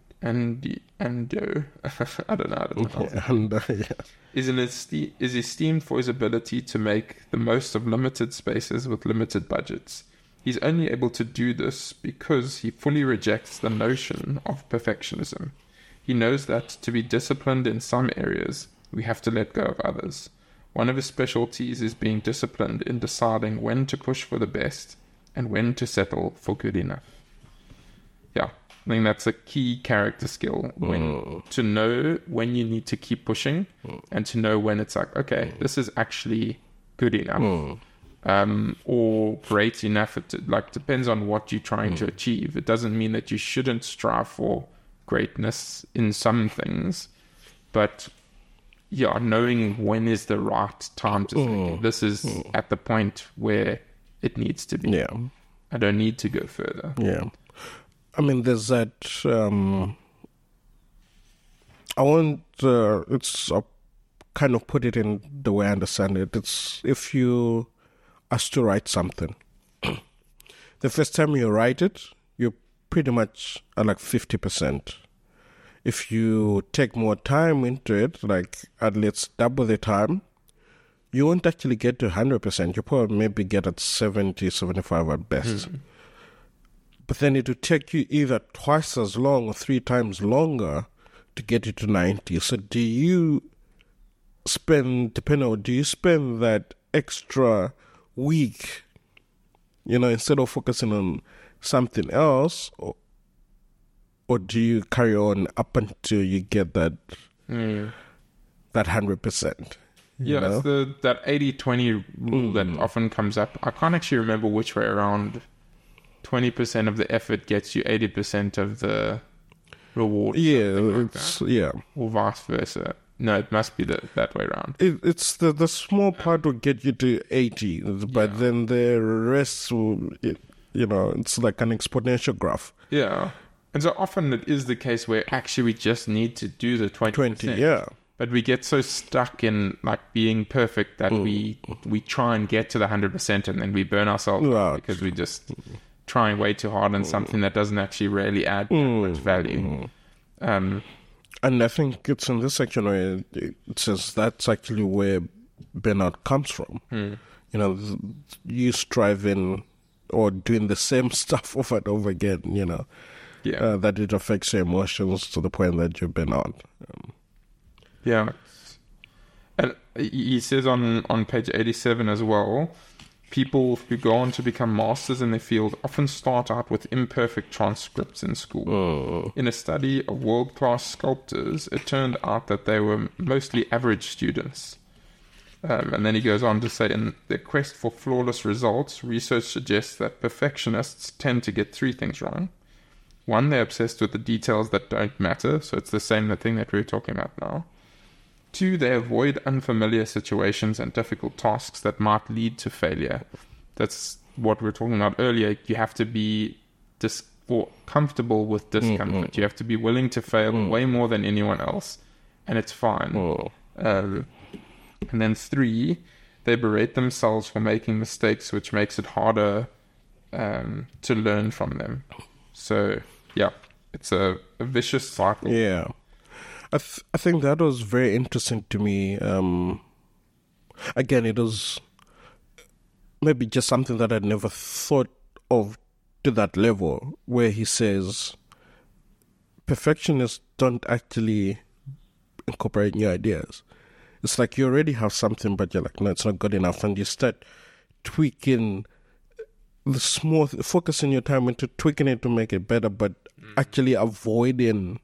I don't know. Yeah. Is esteemed for his ability to make the most of limited spaces with limited budgets. He's only able to do this because he fully rejects the notion of perfectionism. He knows that to be disciplined in some areas, we have to let go of others. One of his specialties is being disciplined in deciding when to push for the best and when to settle for good enough. Yeah, I think that's a key character skill, to know when you need to keep pushing and to know when it's like, okay, this is actually good enough. Or great enough. It depends on what you're trying to achieve. It doesn't mean that you shouldn't strive for greatness in some things, but yeah, knowing when is the right time to say this is at the point where it needs to be. Yeah, I don't need to go further. Yeah, I mean, there's that. I want it's kind of put it in the way I understand it. It's if you ask to write something, the first time you write it, you pretty much are like 50%. If you take more time into it, like at least double the time, you won't actually get to 100%. You probably maybe get at 70, 75 at best. But then it will take you either twice as long or 3 times longer to get it to 90. So do you spend that extra week, instead of focusing on something else, or do you carry on up until you get that 100%? Yeah, it's that 80-20 rule that often comes up. I can't actually remember which way around. 20% of the effort gets you 80% of the reward. Yeah, or vice versa. No, it must be that way around. It's the small part will get you to 80, but then the rest will, it's like an exponential graph. Yeah. And so often it is the case where actually we just need to do the 20%. 20, yeah. But we get so stuck in being perfect that we try and get to the 100% and then we burn ourselves out because we just trying way too hard on something that doesn't actually really add much value. And I think it's in this section where it says that's actually where burnout comes from. You striving or doing the same stuff over and over again, that it affects your emotions to the point that you burn out. Yeah. And he says on page 87 as well, people who go on to become masters in their field often start out with imperfect transcripts in school. In a study of world-class sculptors, it turned out that they were mostly average students. And then he goes on to say, in their quest for flawless results, research suggests that perfectionists tend to get 3 things wrong. 1, they're obsessed with the details that don't matter, so it's the same thing that we're talking about now. 2, they avoid unfamiliar situations and difficult tasks that might lead to failure. That's what we were talking about earlier. You have to be comfortable with discomfort. You have to be willing to fail way more than anyone else, and it's fine. And then 3, they berate themselves for making mistakes, which makes it harder to learn from them. So, yeah, it's a vicious cycle. Yeah. I think that was very interesting to me. Again, it was maybe just something that I'd never thought of to that level, where he says perfectionists don't actually incorporate new ideas. It's like you already have something, but you're like, no, it's not good enough. And you start tweaking the small, focusing your time into tweaking it to make it better, but actually avoiding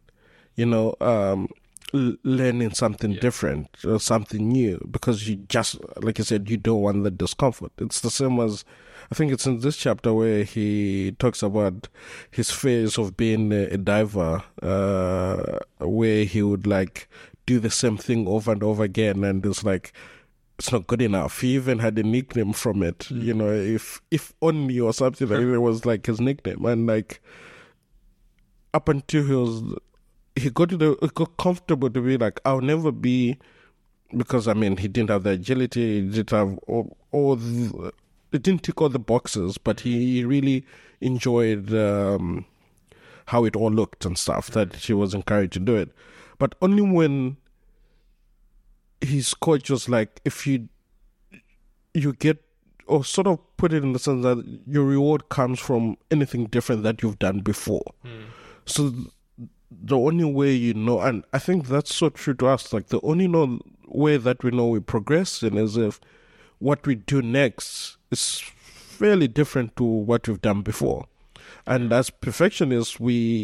learning something different or something new, because you just, like you said, you don't want the discomfort. It's the same as I think it's in this chapter where he talks about his phase of being a diver, where he would like do the same thing over and over again, and it's like it's not good enough. He even had a nickname from it, you know, if only or something like it was like his nickname, and like up until he got comfortable to be like, I'll never be, because I mean he didn't have the agility, he didn't have all the, it didn't tick all the boxes, but he really enjoyed how it all looked and stuff, that he was encouraged to do it. But only when his coach was like, if you get, or sort of put it in the sense that your reward comes from anything different that you've done before. So the only way you know, and I think that's so true to us, like the only way that we know we're progressing is if what we do next is fairly different to what we've done before. And as perfectionists,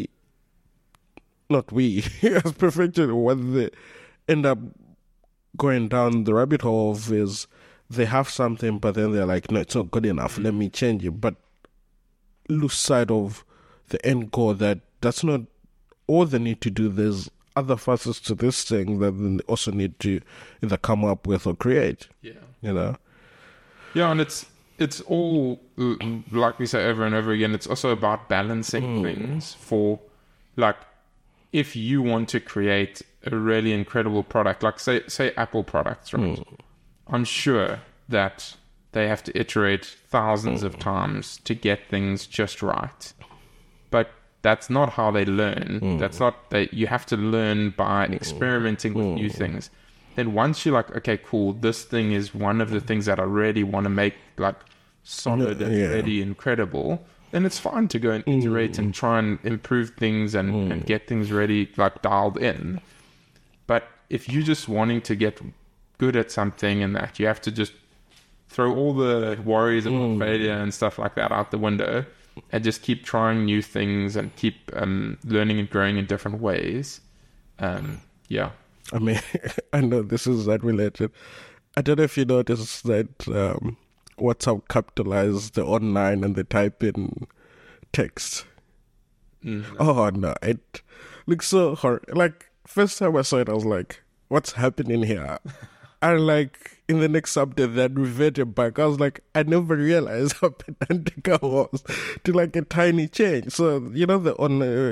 as perfectionists, what they end up going down the rabbit hole of is they have something, but then they're like, no, it's not good enough, let me change it. But lose sight of the end goal, that's not all they need to do. There's other facets to this thing that they also need to either come up with or create. Yeah. You know? Yeah, and it's all, like we say over and over again, it's also about balancing things for, like, if you want to create a really incredible product, like say Apple products, right? I'm sure that they have to iterate thousands of times to get things just right. But that's not how they learn. That's not, you have to learn by experimenting with new things. Then once you're like, okay, cool, this thing is one of the things that I really want to make like solid and really incredible, then it's fine to go and iterate and try and improve things and get things ready, like dialed in. But if you're just wanting to get good at something and that, you have to just throw all the worries about failure and stuff like that out the window and just keep trying new things and keep learning and growing in different ways. Yeah. I mean, I know this is that related. I don't know if you noticed that WhatsApp capitalized the online and the type in text. Oh, no. It looks so hard. Like, first time I saw it, I was like, what's happening here? And like, in the next update, that reverted back. I was like, I never realized how pedantic I was to like a tiny change. So, you know, the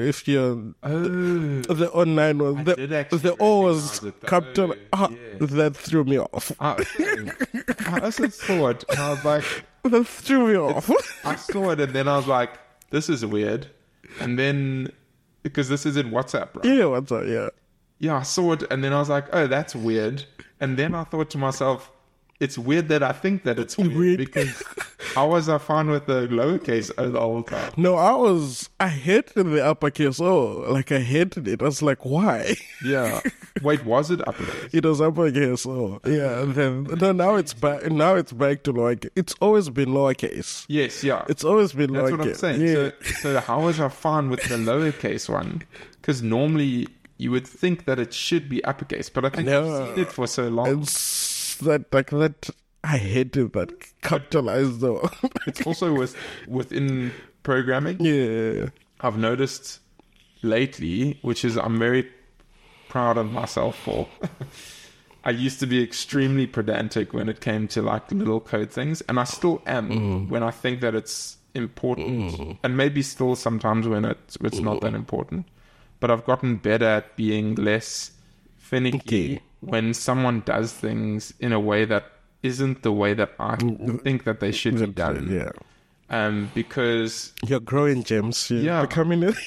online one, the O was capital. That threw me off. I also saw it, and I was like, that threw me off. I saw it, and then I was like, this is weird. And then, because this is in WhatsApp, right? Yeah, WhatsApp, yeah. Yeah, I saw it, and then I was like, oh, that's weird. And then I thought to myself, it's weird that I think that it's weird. Because how was I fine with the lowercase O the whole time? No, I hated the uppercase O. Like, I hated it. I was like, why? Yeah. Wait, was it uppercase? It was uppercase O. Yeah, and then now it's back to lowercase. It's always been lowercase. Yes, yeah. It's always been That's lowercase. What I'm saying. Yeah. So how was I fine with the lowercase one? Because normally you would think that it should be uppercase, but I think I've seen it for so long. It's that I hated that capitalized though. It's also within programming. Yeah. I've noticed lately, which is I'm very proud of myself for. I used to be extremely pedantic when it came to like little code things, and I still am when I think that it's important, and maybe still sometimes when it's not that important. But I've gotten better at being less finicky when someone does things in a way that isn't the way that I think that they should be done. Yeah. Because you're growing, James. You're becoming it.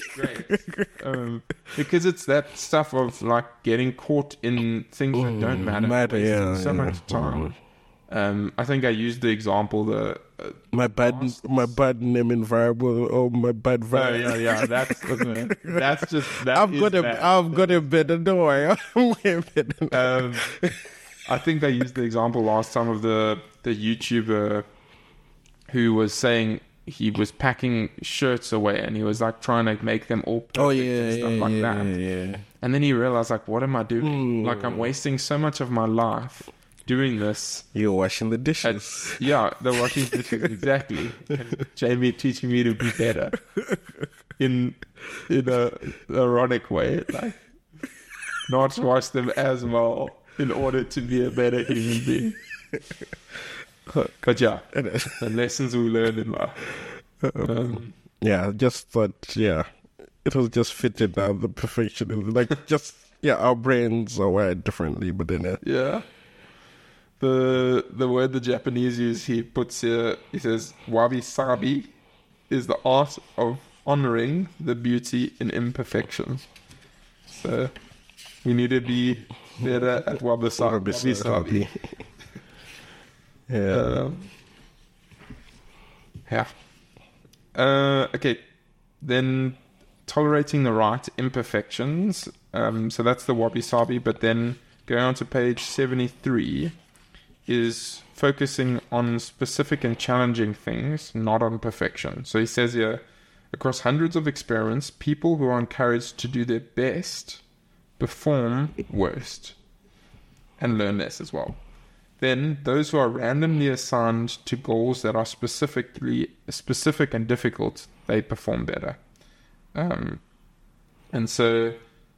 Great. Because it's that stuff of like getting caught in things that don't matter. So much time. I think I used the example my bad name variable or my bad variable. Yeah. That's just that. I've got a better. Don't worry. I'm way better. I think I used the example last time of the YouTuber who was saying he was packing shirts away and he was like trying to make them all perfect and stuff like that. And then he realized, like, what am I doing? Like, I'm wasting so much of my life doing this. You're washing the dishes. Yeah, the washing dishes, exactly. And Jamie teaching me to be better in a ironic way, like not wash them as well in order to be a better human being. But yeah, the lessons we learn in life. Yeah, just thought, it was just fitted down the perfectionism. Like, just, our brains are wired differently, but then... Yeah. The word the Japanese use, he puts here, he says, wabi-sabi is the art of honoring the beauty in imperfection. So, we need to be better at wabi-sabi. Yeah. Okay. Then tolerating the right imperfections. So that's the wabi-sabi. But then going on to page 73 is focusing on specific and challenging things, not on perfection. So he says here, across hundreds of experiments, people who are encouraged to do their best perform worst and learn less as well. Then those who are randomly assigned to goals that are specific and difficult, they perform better. And so,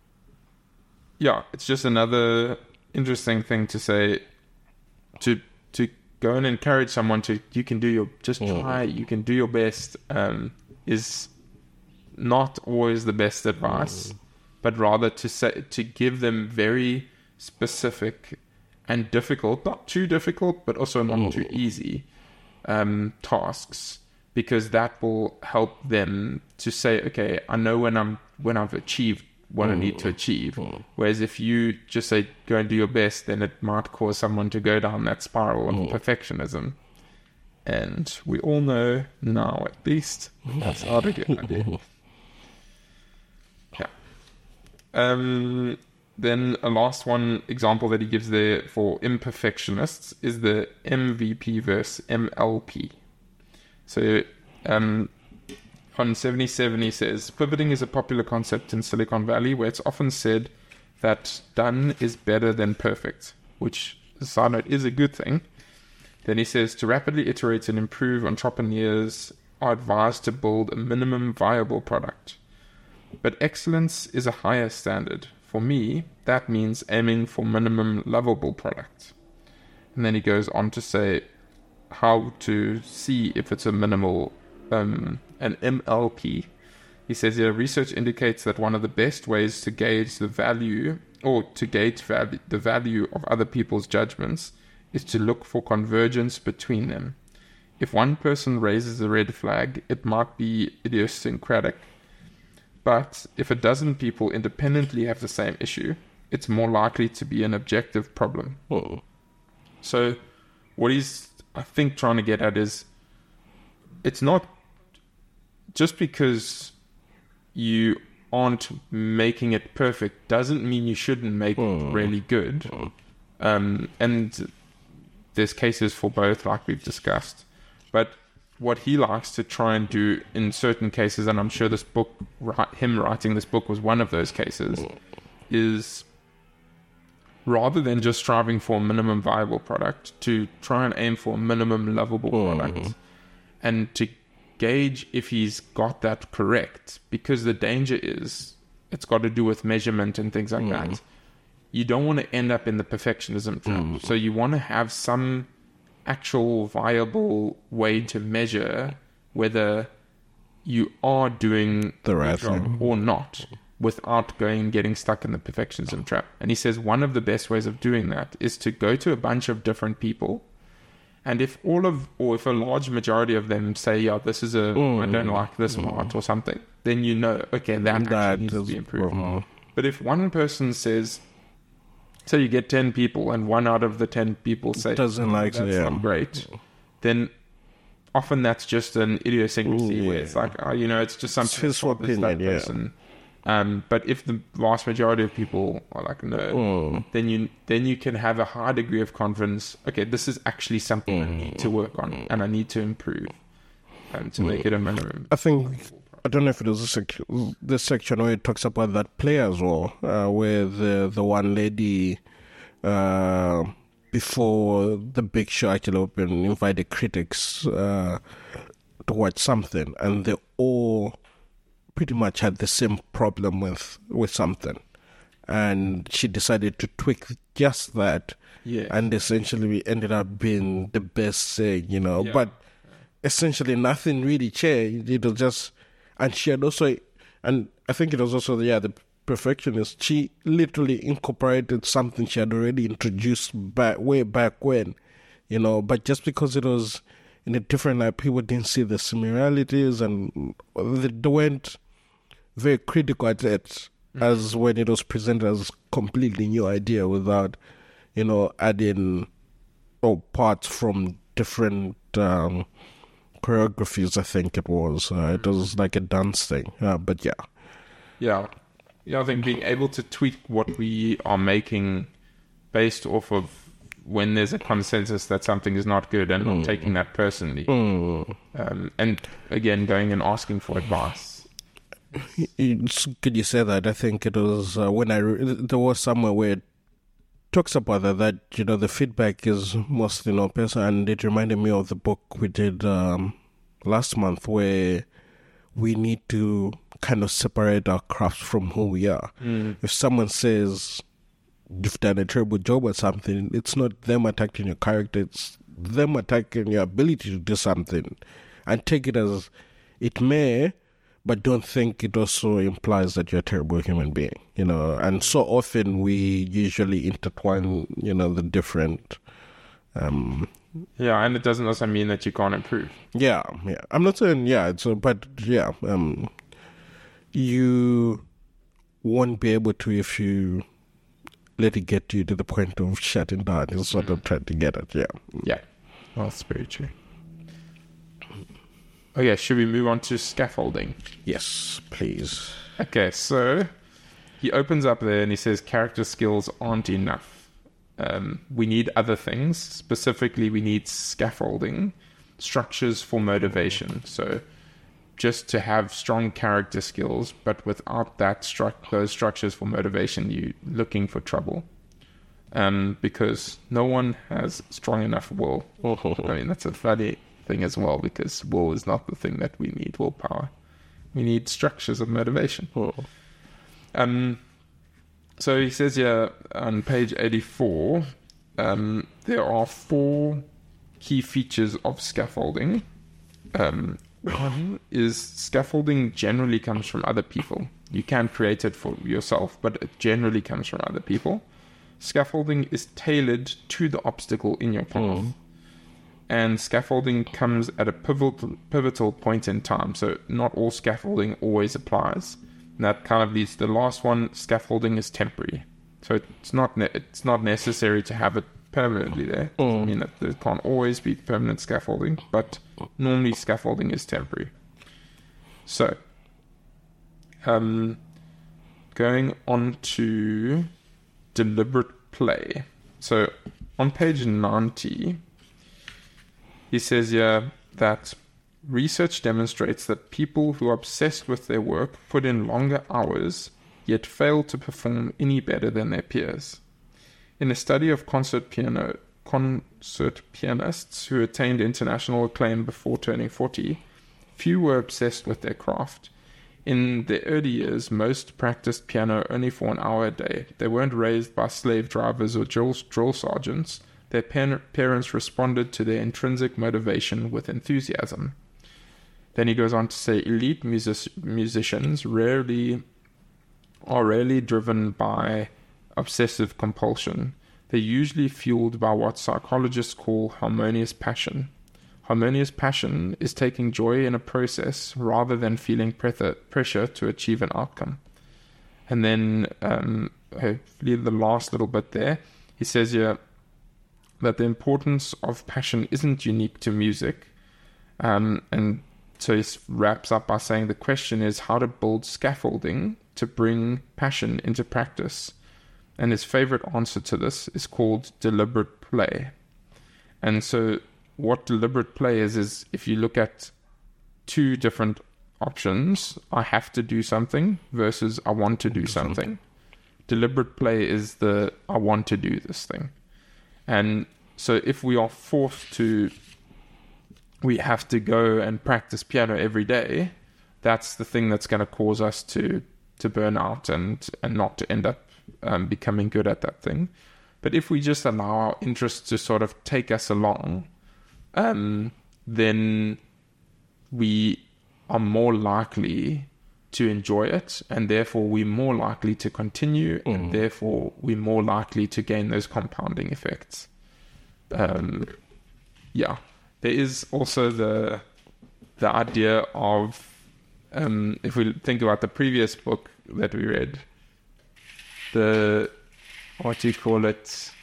it's just another interesting thing to say, to go and encourage someone you can do your best, is not always the best advice, but rather to give them very specific and difficult, not too difficult, but also not too easy tasks, because that will help them to say, okay, I know when I've achieved what I need to achieve. Whereas if you just say, go and do your best, then it might cause someone to go down that spiral of perfectionism. And we all know now, at least, that's not a good idea. Then a last one example that he gives there for imperfectionists is the MVP versus MLP. So on 77 he says, pivoting is a popular concept in Silicon Valley where it's often said that done is better than perfect, which, as a side note, is a good thing. Then he says, to rapidly iterate and improve, entrepreneurs are advised to build a minimum viable product. But excellence is a higher standard. For me, that means aiming for minimum lovable product. And then he goes on to say how to see if it's a minimal, an MLP. He says here, research indicates that one of the best ways to gauge the value the value of other people's judgments is to look for convergence between them. If one person raises a red flag, it might be idiosyncratic. But if a dozen people independently have the same issue, it's more likely to be an objective problem. So what he's, I think, trying to get at is, it's not just because you aren't making it perfect doesn't mean you shouldn't make it really good. And there's cases for both, like we've discussed. But what he likes to try and do in certain cases, and I'm sure this book, him writing this book was one of those cases, is rather than just striving for a minimum viable product, to try and aim for a minimum lovable product, and to gauge if he's got that correct, because the danger is it's got to do with measurement and things like that. You don't want to end up in the perfectionism trap. So you want to have some actual viable way to measure whether you are doing the right job thing or not, without getting stuck in the perfectionism trap. And he says one of the best ways of doing that is to go to a bunch of different people, and if if a large majority of them say, yeah, this is I don't like this part or something, then you know, okay, that actually needs to be improved. But if one person says, so you get 10 people and one out of the 10 people say, doesn't like that's not great, then often that's just an idiosyncrasy where it's like, it's just something it's his opinion, person. But if the vast majority of people are like, no, then you can have a high degree of confidence. Okay, this is actually something I need to work on and I need to improve to make it a minimum. I don't know if it was this section where it talks about that play as well, where the one lady before the big show actually opened, invited critics to watch something, and they all pretty much had the same problem with something. And she decided to tweak just that, and essentially we ended up being the best thing, But essentially nothing really changed. It was just, and she had also, and I think it was also the perfectionist. She literally incorporated something she had already introduced way back when, But just because it was in a different light, people didn't see the similarities, and they weren't very critical at it. As when it was presented as a completely new idea without, adding parts from different choreographies, I think it was. It was like a dance thing. But yeah. Yeah, I think being able to tweak what we are making based off of when there's a consensus that something is not good and not taking that personally. And again, going and asking for advice. It's good you say that. I think it was when there was somewhere where it talks about that the feedback is mostly personal, and it reminded me of the book we did last month, where we need to kind of separate our crafts from who we are. If someone says you've done a terrible job or something, it's not them attacking your character, it's them attacking your ability to do something, and take it as it may, but don't think it also implies that you're a terrible human being, And so often we usually intertwine, the different. And it doesn't also mean that you can't improve. Yeah. I'm not saying, you won't be able to if you let it get you to the point of shutting down. Is what I'm trying to get at, Yeah. Well, that's very true. Okay, should we move on to scaffolding? Yes, please. Okay, so he opens up there and he says character skills aren't enough. We need other things. Specifically, we need scaffolding, structures for motivation. So just to have strong character skills, but without those structures for motivation, you're looking for trouble. Because no one has strong enough will. I mean, that's a funny thing as well, because will is not the thing that we need. Willpower, we need structures of motivation. So he says here on page 84, there are 4 key features of scaffolding. One is scaffolding generally comes from other people. You can create it for yourself, but it generally comes from other people. Scaffolding is tailored to the obstacle in your path. And scaffolding comes at a pivotal point in time. So not all scaffolding always applies. And that kind of leads to the last one. Scaffolding is temporary. So it's not necessary to have it permanently there. I mean, that there can't always be permanent scaffolding, but normally scaffolding is temporary. So, going on to deliberate play. So on page 90, he says here that research demonstrates that people who are obsessed with their work put in longer hours, yet fail to perform any better than their peers. In a study of concert pianists who attained international acclaim before turning 40, few were obsessed with their craft. In their early years, most practiced piano only for an hour a day. They weren't raised by slave drivers or drill sergeants. Their parents responded to their intrinsic motivation with enthusiasm. Then he goes on to say elite musicians are rarely driven by obsessive compulsion. They're usually fueled by what psychologists call harmonious passion. Harmonious passion is taking joy in a process rather than feeling pressure to achieve an outcome. And then hopefully the last little bit there, he says here that the importance of passion isn't unique to music. And so he wraps up by saying the question is how to build scaffolding to bring passion into practice. And his favorite answer to this is called deliberate play. And so what deliberate play is if you look at 2 different options, I have to do something versus I want to do something. Deliberate play is the I want to do this thing. And so if we are forced to, we have to go and practice piano every day, that's the thing that's going to cause us to burn out and not to end up becoming good at that thing. But if we just allow our interests to sort of take us along, then we are more likely to enjoy it, and therefore we're more likely to continue, and therefore we're more likely to gain those compounding effects. There is also the idea of, if we think about the previous book that we read, what do you call it?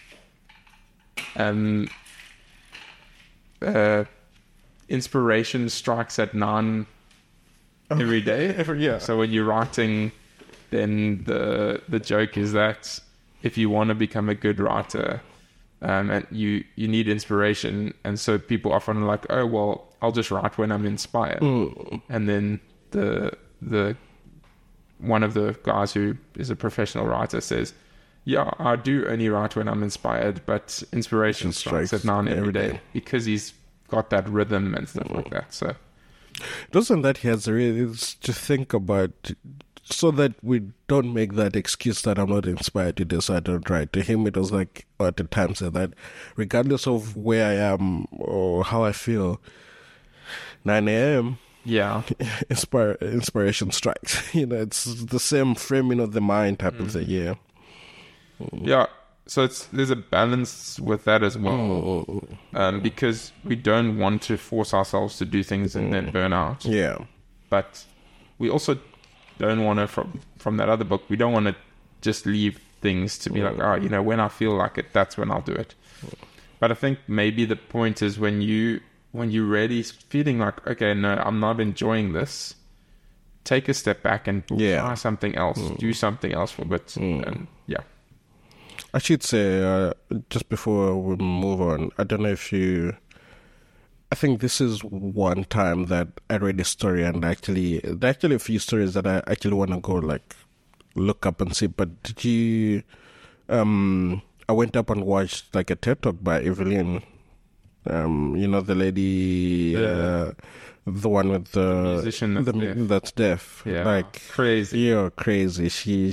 Inspiration strikes at 9 every day. So when you're writing, then the joke is that if you want to become a good writer, and you need inspiration, and so people often are like, oh well, I'll just write when I'm inspired. And then the one of the guys who is a professional writer says, yeah, I do only write when I'm inspired, but inspiration strikes at 9 every day, because he's got that rhythm and stuff like that. So doesn't that he has really to think about, so that we don't make that excuse that I'm not inspired to this, I don't write. To him, it was like, or at the time said that regardless of where I am or how I feel, 9 a.m. Yeah, inspiration strikes. It's the same framing of the mind type of thing. Yeah. Yeah. So there's a balance with that as well, because we don't want to force ourselves to do things and then burn out. Yeah. But we also don't want to, from that other book, we don't want to just leave things to be like, when I feel like it, that's when I'll do it. But I think maybe the point is when you're really feeling like, okay, no, I'm not enjoying this, take a step back and try something else, do something else for a bit. And I should say, just before we move on, I don't know if I think this is one time that I read a story, and there are actually a few stories that I actually want to go look up and see. But did you? I went up and watched a TED Talk by Evelyn. The lady, the one with the musician that's deaf. Yeah, crazy. Yeah, crazy.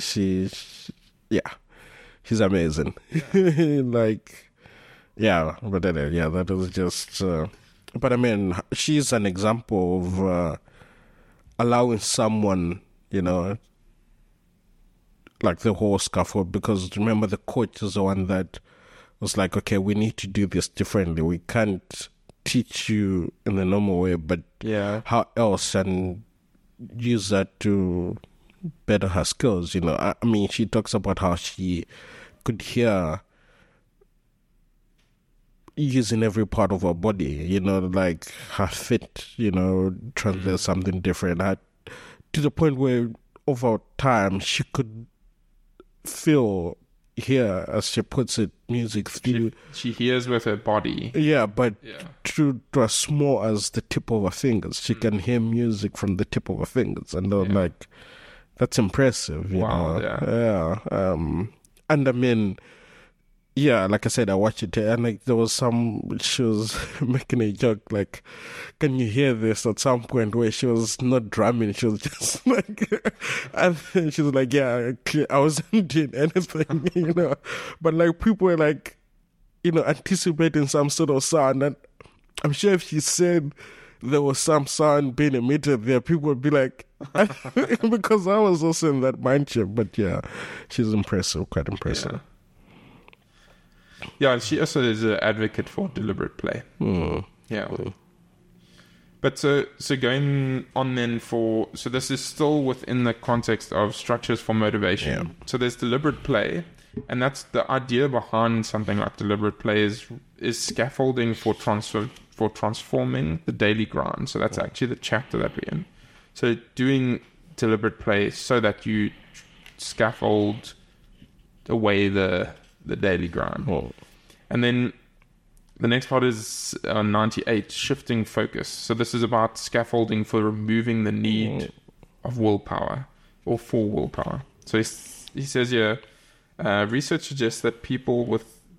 She's amazing. Yeah. But anyway, that was just. But I mean, she's an example of allowing someone, like the whole scaffold. Because remember, the coach is the one that was like, okay, we need to do this differently. We can't teach you in the normal way, but how else, and use that to better her skills. I mean, she talks about how she could hear using every part of her body, like her feet, translate something different. To the point where over time she could hear, as she puts it, music through. She hears with her body. Yeah, but to as small as the tip of her fingers, she can hear music from the tip of her fingers, and they're like, that's impressive. Wow. Yeah. And I mean, like I said, I watched it, and there was she was making a joke, like, can you hear this, at some point where she was not drumming, she was just and she was like, I wasn't doing anything, but people were anticipating some sort of sound, and I'm sure if she said there was some sound being emitted there, people would be like, because I was also in that mind shift. But she's impressive, quite impressive. Yeah, and she also is an advocate for deliberate play. But so going on then so this is still within the context of structures for motivation. So there's deliberate play, and that's the idea behind something like deliberate play is scaffolding for transforming the daily grind. So that's actually the chapter that we're in. So doing deliberate play so that you scaffold away the daily grind. And then the next part is 98, shifting focus. So this is about scaffolding for removing the need of willpower, or for willpower. So he says here, research suggests that people with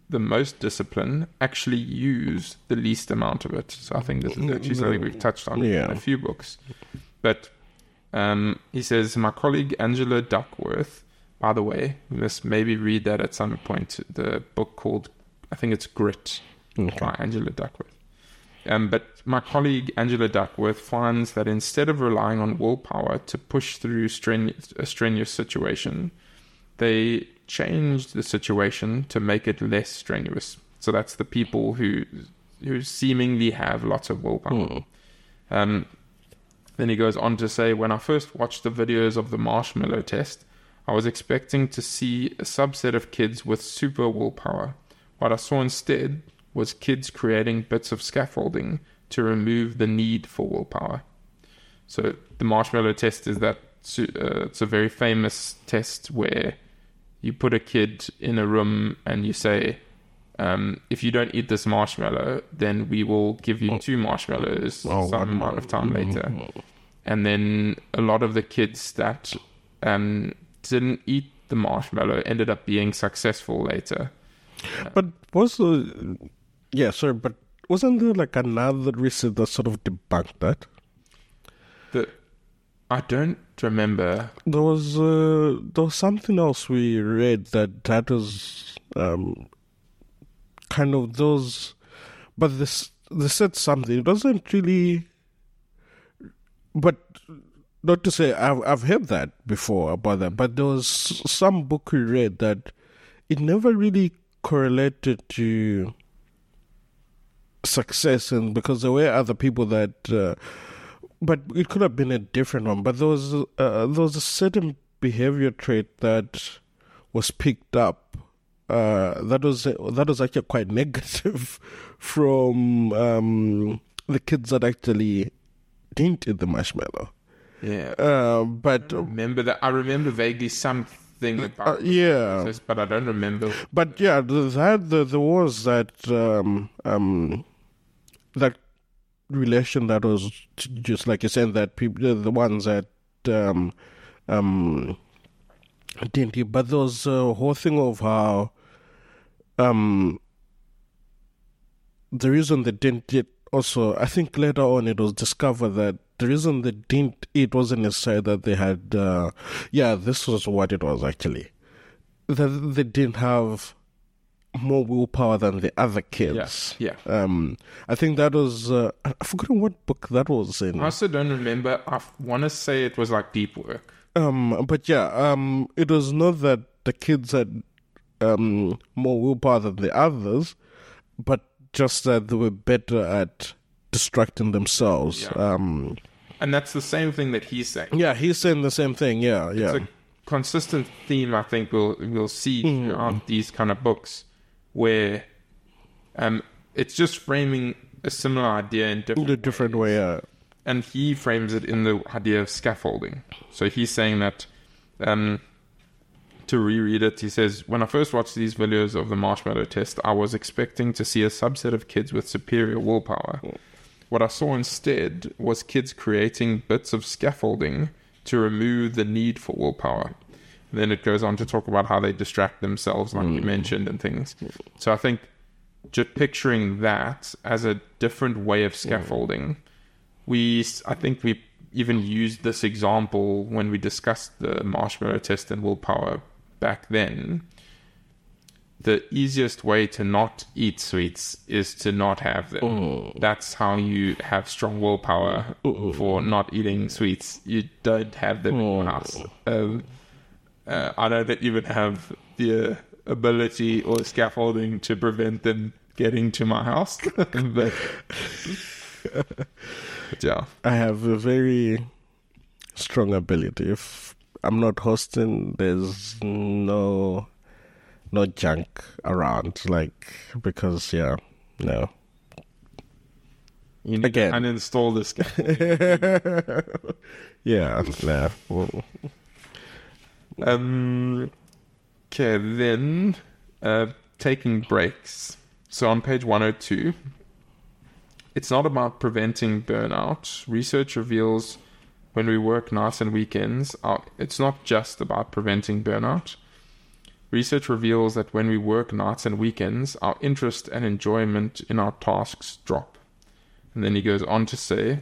the most discipline actually use the least amount of it. So I think this is actually something we've touched on in a few books. But he says, my colleague Angela Duckworth, by the way, we must maybe read that at some point, the book called, I think it's Grit, by Angela Duckworth. But my colleague Angela Duckworth finds that instead of relying on willpower to push through a strenuous situation, they changed the situation to make it less strenuous. So that's the people who seemingly have lots of willpower. Then he goes on to say, when I first watched the videos of the marshmallow test, I was expecting to see a subset of kids with super willpower. What I saw instead was kids creating bits of scaffolding to remove the need for willpower. So the marshmallow test is that it's a very famous test where you put a kid in a room and you say, if you don't eat this marshmallow, then we will give you 2 marshmallows some amount of time later. And then a lot of the kids that didn't eat the marshmallow ended up being successful later. But wasn't there like another research that sort of debunked that? I don't remember. There was something else we read that was kind of those, but they said something. It doesn't really, but not to say I've heard that before about that. But there was some book we read that it never really correlated to success, and because there were other people that. But it could have been a different one. But there was a certain behavior trait that was picked up. That was actually quite negative from the kids that actually didn't eat the marshmallow. Yeah. But I remember vaguely something about process, but I don't remember. But yeah, there was that that relation that was just like you're saying, that people, the ones that didn't eat. But there was a whole thing of how the reason they didn't eat, also I think later on it was discovered that the reason they didn't eat wasn't necessarily that they had this was what it was actually, that they didn't have more willpower than the other kids. I think that was I've forgotten what book that was in. I also don't remember. I want to say it was like Deep Work. But it was not that the kids had more willpower than the others, but just that they were better at distracting themselves. And that's the same thing that he's saying. Yeah, he's saying the same thing. It's a consistent theme I think we'll see throughout these kind of books, where it's just framing a similar idea in different ways. Way. And he frames it in the idea of scaffolding. So he's saying that, to reread it, he says, when I first watched these videos of the marshmallow test, I was expecting to see a subset of kids with superior willpower. What I saw instead was kids creating bits of scaffolding to remove the need for willpower. And then it goes on to talk about how they distract themselves, like you mentioned, and things. So I think just picturing that as a different way of scaffolding, I think we even used this example when we discussed the marshmallow test and willpower back then. The easiest way to not eat sweets is to not have them. That's how you have strong willpower for not eating sweets. You don't have them in your house. I don't even have the ability or scaffolding to prevent them getting to my house. but yeah. I have a very strong ability. If I'm not hosting, there's no junk around, because no. You need to uninstall this guy. Okay, then taking breaks. So on page 102, it's not about preventing burnout. Research reveals when we work nights and weekends, it's not just about preventing burnout. Research reveals that when we work nights and weekends, our interest and enjoyment in our tasks drop. And then he goes on to say,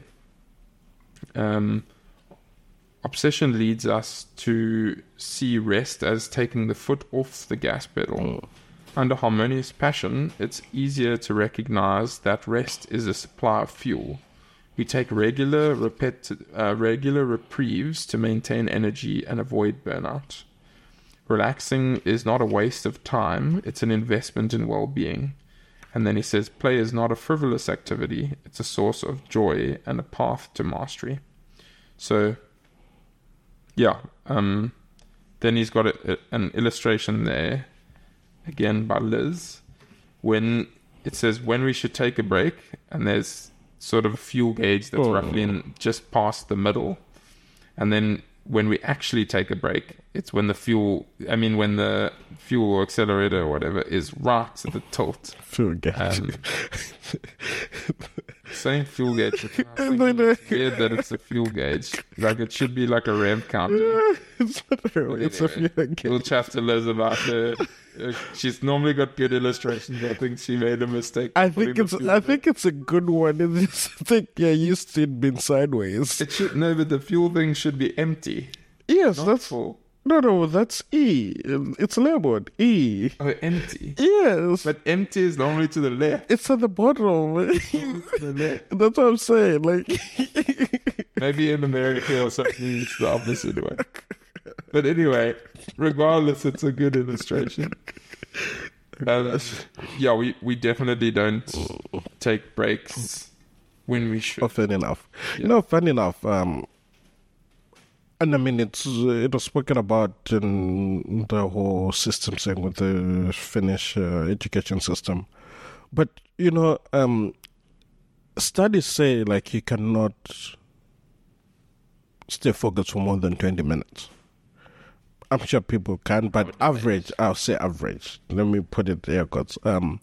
obsession leads us to see rest as taking the foot off the gas pedal. Under harmonious passion, it's easier to recognize that rest is a supply of fuel. We take regular reprieves to maintain energy and avoid burnout. Relaxing is not a waste of time, it's an investment in well-being. And then he says, play is not a frivolous activity, it's a source of joy and a path to mastery. So, yeah, then he's got an illustration there, again by Liz, when it says when we should take a break, and there's sort of a fuel gauge that's roughly just past the middle, and then when we actually take a break, it's when the fuel or accelerator or whatever is right at the tilt. Fuel gauge. Saying fuel gauge, it's weird that it's a fuel gauge. Like, it should be like a ramp counter. It's not a it's a fuel gauge. We'll chat to Liz about her. She's normally got good illustrations. I think she made a mistake. I think it's a good one. I think you're used to it being sideways. It should but the fuel thing should be empty. Yes, not that's full. No, that's E. It's labeled E. Oh, empty. Yes. But empty is normally to the left. It's at the bottom. To the left. That's what I'm saying. Like, maybe in America or something, it's the opposite way. But anyway, regardless, it's a good illustration. We definitely don't take breaks when we should. Often enough. Yeah. Funny enough, and I mean, it was spoken about in the whole system thing with the Finnish education system. But, studies say, like, you cannot stay focused for more than 20 minutes. I'm sure people can, but average, I'll say average. Let me put it air quotes.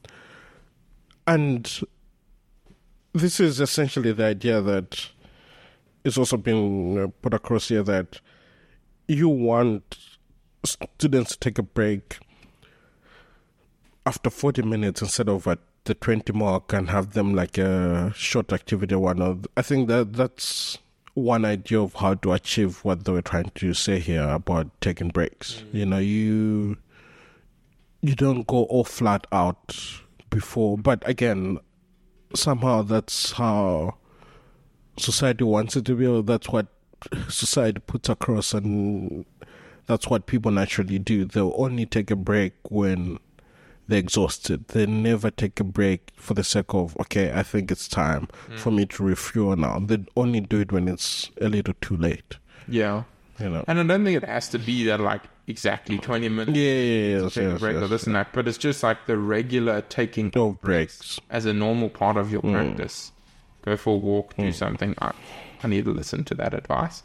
And this is essentially the idea that it's also been put across here, that you want students to take a break after 40 minutes instead of at the 20 mark and have them like a short activity one. I think that's one idea of how to achieve what they were trying to say here about taking breaks. You don't go all flat out before, but again, somehow that's how society wants it to be, or that's what society puts across, and that's what people naturally do. They'll only take a break when they're exhausted. They never take a break for the sake of, okay, I think it's time for me to refuel now. They only do it when it's a little too late. Yeah. And I don't think it has to be that, like, exactly 20 minutes. Yes, or this and that. But it's just like the regular taking of breaks as a normal part of your practice. Go for a walk, do something. I need to listen to that advice.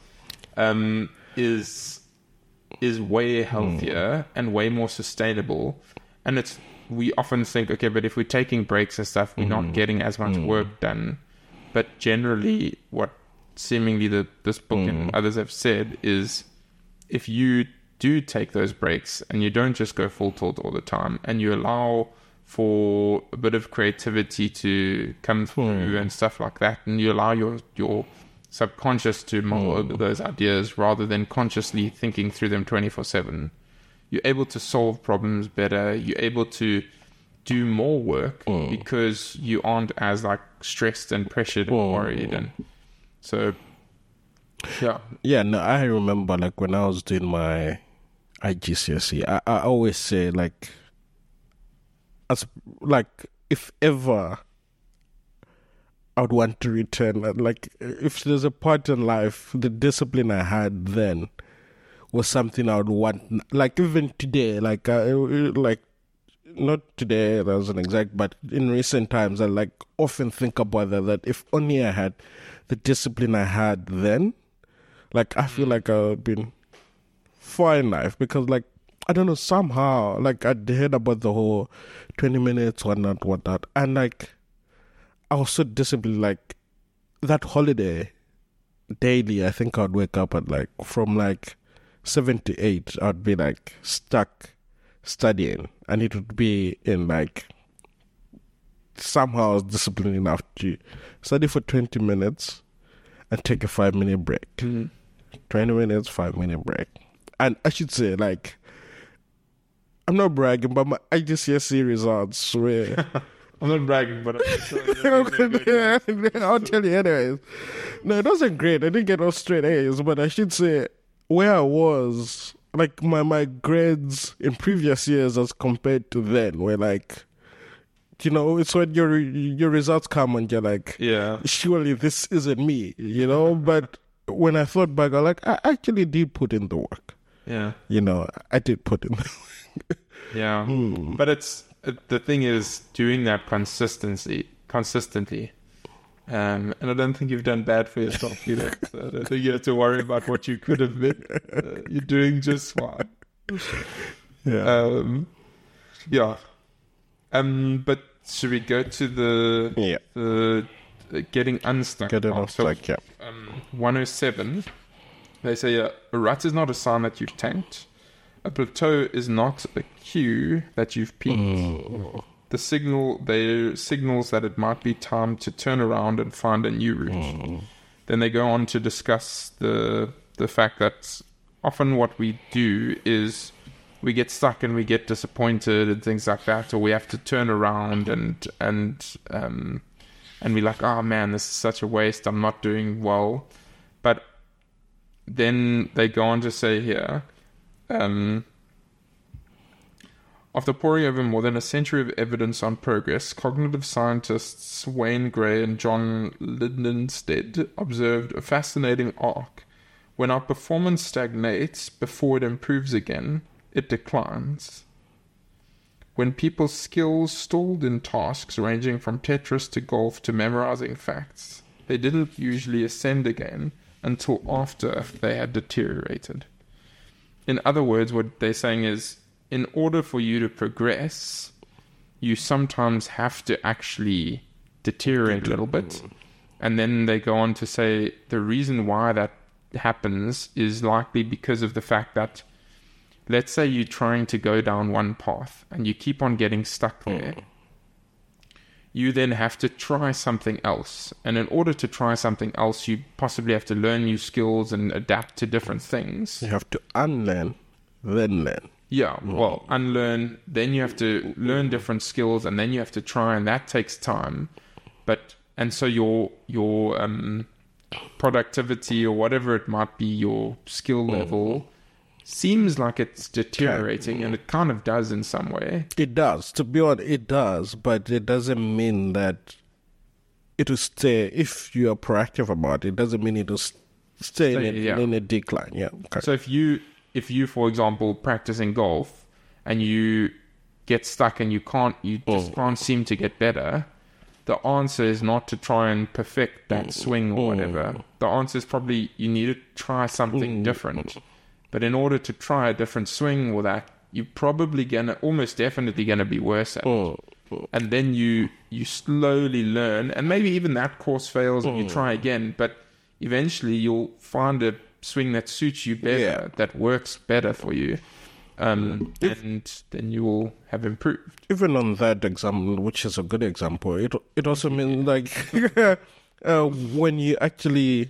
Is way healthier and way more sustainable. And we often think, okay, but if we're taking breaks and stuff, we're not getting as much work done. But generally, what seemingly this book and others have said is, if you do take those breaks and you don't just go full tilt all the time, and you allow for a bit of creativity to come through and stuff like that, and you allow your subconscious to mull over those ideas rather than consciously thinking through them 24/7, you're able to solve problems better. You're able to do more work because you aren't as like stressed and pressured and worried. And so, no, I remember like when I was doing my IGCSE, I always say like, if ever I would want to return, like if there's a part in life, the discipline I had then was something I would want, like even today, like not today, that was an exact, but in recent times, I like often think about that if only I had the discipline I had then, like I feel like I would have been far in life, because like, I don't know, somehow, like I'd heard about the whole 20 minutes, whatnot, and like, I was so disciplined, like that holiday, daily, I think I'd wake up at like, from like 7 to 8, I'd be like stuck studying, and it would be in like somehow I was disciplined enough to study for 20 minutes and take a 5-minute break. 20 minutes, 5-minute break. And I should say, like, I'm not bragging, but my IGCSE results were... I'm not bragging, but I'll tell you anyways. No, it wasn't great. I didn't get all straight A's, but I should say where I was, like my grades in previous years as compared to then were like, you know, it's when your results come and you're like, yeah, surely this isn't me, you know? But when I thought back, I was like, I actually did put in the work. Yeah. You know, I did put in the work. Yeah. But the thing is doing that consistently. And I don't think you've done bad for yourself either. So I don't think you have to worry about what you could have been. You're doing just fine. Yeah. Yeah. But should we go to the getting unstuck? Getting unstuck, yeah. 107. They say a rut is not a sign that you've tanked. A plateau is not a cue that you've peaked. They're signals that it might be time to turn around and find a new route. Then they go on to discuss the fact that often what we do is we get stuck and we get disappointed and things like that, or we have to turn around and we're like, oh man, this is such a waste. I'm not doing well. But then they go on to say here, after poring over more than a century of evidence on progress, cognitive scientists Wayne Gray and John Lindenstead observed a fascinating arc. When our performance stagnates before it improves again, it declines. When people's skills stalled in tasks ranging from Tetris to golf to memorizing facts, they didn't usually ascend again until after they had deteriorated. In other words, what they're saying is, in order for you to progress, you sometimes have to actually deteriorate a little bit. And then they go on to say the reason why that happens is likely because of the fact that, let's say you're trying to go down one path and you keep on getting stuck there. You then have to try something else. And in order to try something else, you possibly have to learn new skills and adapt to different things. You have to unlearn, then learn. Yeah, well, unlearn, then you have to learn different skills, and then you have to try, and that takes time. And so your productivity or whatever it might be, your skill level, seems like it's deteriorating, and it kind of does in some way. It does. To be honest, it does, but it doesn't mean that it will stay. If you are proactive about it, it doesn't mean it will stay in a decline. Yeah. Okay. So if you, for example, practicing golf and you get stuck and you just can't seem to get better, the answer is not to try and perfect that swing or whatever. The answer is probably you need to try something different. But in order to try a different swing or that, you're probably almost definitely gonna be worse at it. And then you slowly learn, and maybe even that course fails and you try again, but eventually you'll find a swing that suits you better, that works better for you, and then you will have improved. Even on that example, which is a good example, it also means like when you actually,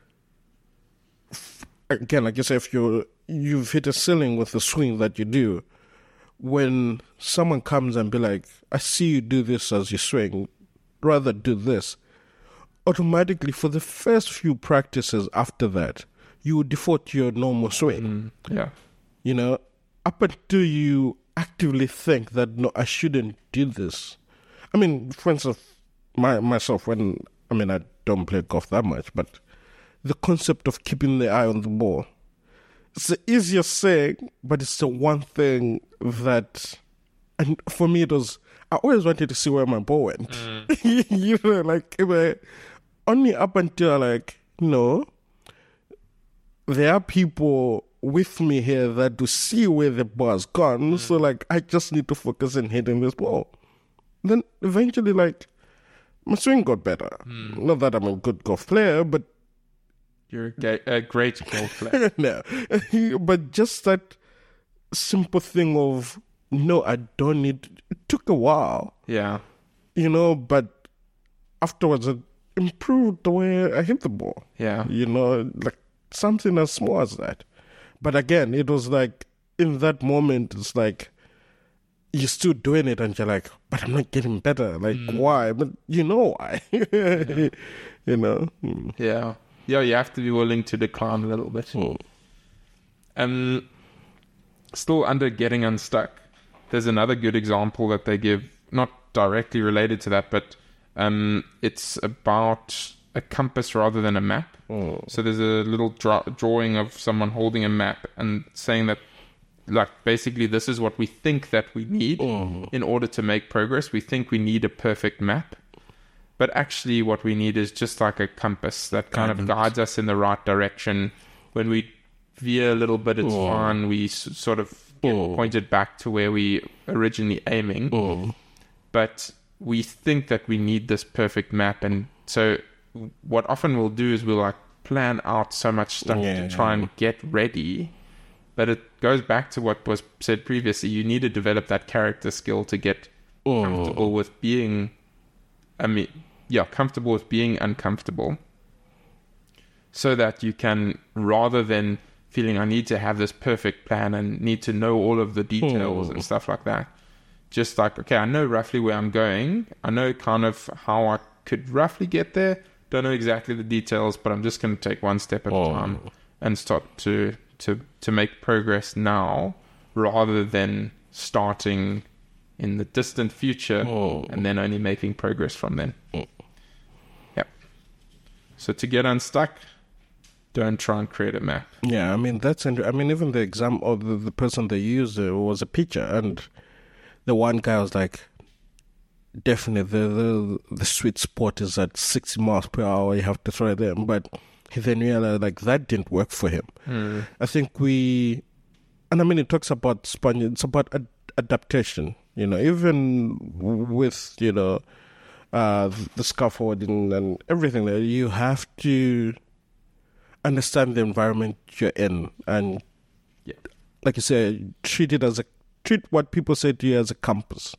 again, like you say, if you've hit a ceiling with the swing that you do, when someone comes and be like, I see you do this as you swing, rather do this, automatically for the first few practices after that, you would default to your normal swing. Yeah. You know, up until you actively think that, no, I shouldn't do this. I mean, for instance, myself, I don't play golf that much, but the concept of keeping the eye on the ball, it's the easiest thing, but it's the one thing that, and for me it was, I always wanted to see where my ball went. You know, like, only up until like, no, there are people with me here that do see where the ball has gone, so like, I just need to focus on hitting this ball. Then eventually, like, my swing got better. Not that I'm a good golf player, but you're a great golf player. No, but just that simple thing of no, I don't need. It took a while, Yeah. but afterwards it improved the way I hit the ball. Yeah. Like something as small as that. But again, it was like in that moment, it's like you're still doing it and you're like, but I'm not getting better. Like, why? But you know why. Yeah. Yeah, you have to be willing to decline a little bit. Still under getting unstuck, there's another good example that they give, not directly related to that, but it's about a compass rather than a map. So there's a little drawing of someone holding a map and saying that, like, basically this is what we think that we need in order to make progress. We think we need a perfect map, but actually what we need is just like a compass that kind of guides us in the right direction. When we veer a little bit, it's fine. We sort of get pointed back to where we originally aiming. But we think that we need this perfect map, and so what often we'll do is we'll like plan out so much stuff to try and get ready. But it goes back to what was said previously. You need to develop that character skill to get comfortable with being, comfortable with being uncomfortable. So that you can, rather than feeling I need to have this perfect plan and need to know all of the details and stuff like that, just like, okay, I know roughly where I'm going. I know kind of how I could roughly get there. Don't know exactly the details, but I'm just going to take one step at a time and start to make progress now, rather than starting in the distant future and then only making progress from then. Yep. So to get unstuck, don't try and create a map. Yeah, I mean, even the exam of the person they used was a pitcher, and the one guy was like, definitely the sweet spot is at 60 miles per hour, you have to throw them. But he then realized like that didn't work for him. I think it talks about Spanish, it's about adaptation, even with, the scaffolding and everything there, you have to understand the environment you're in, and like you said, treat what people say to you as a compass.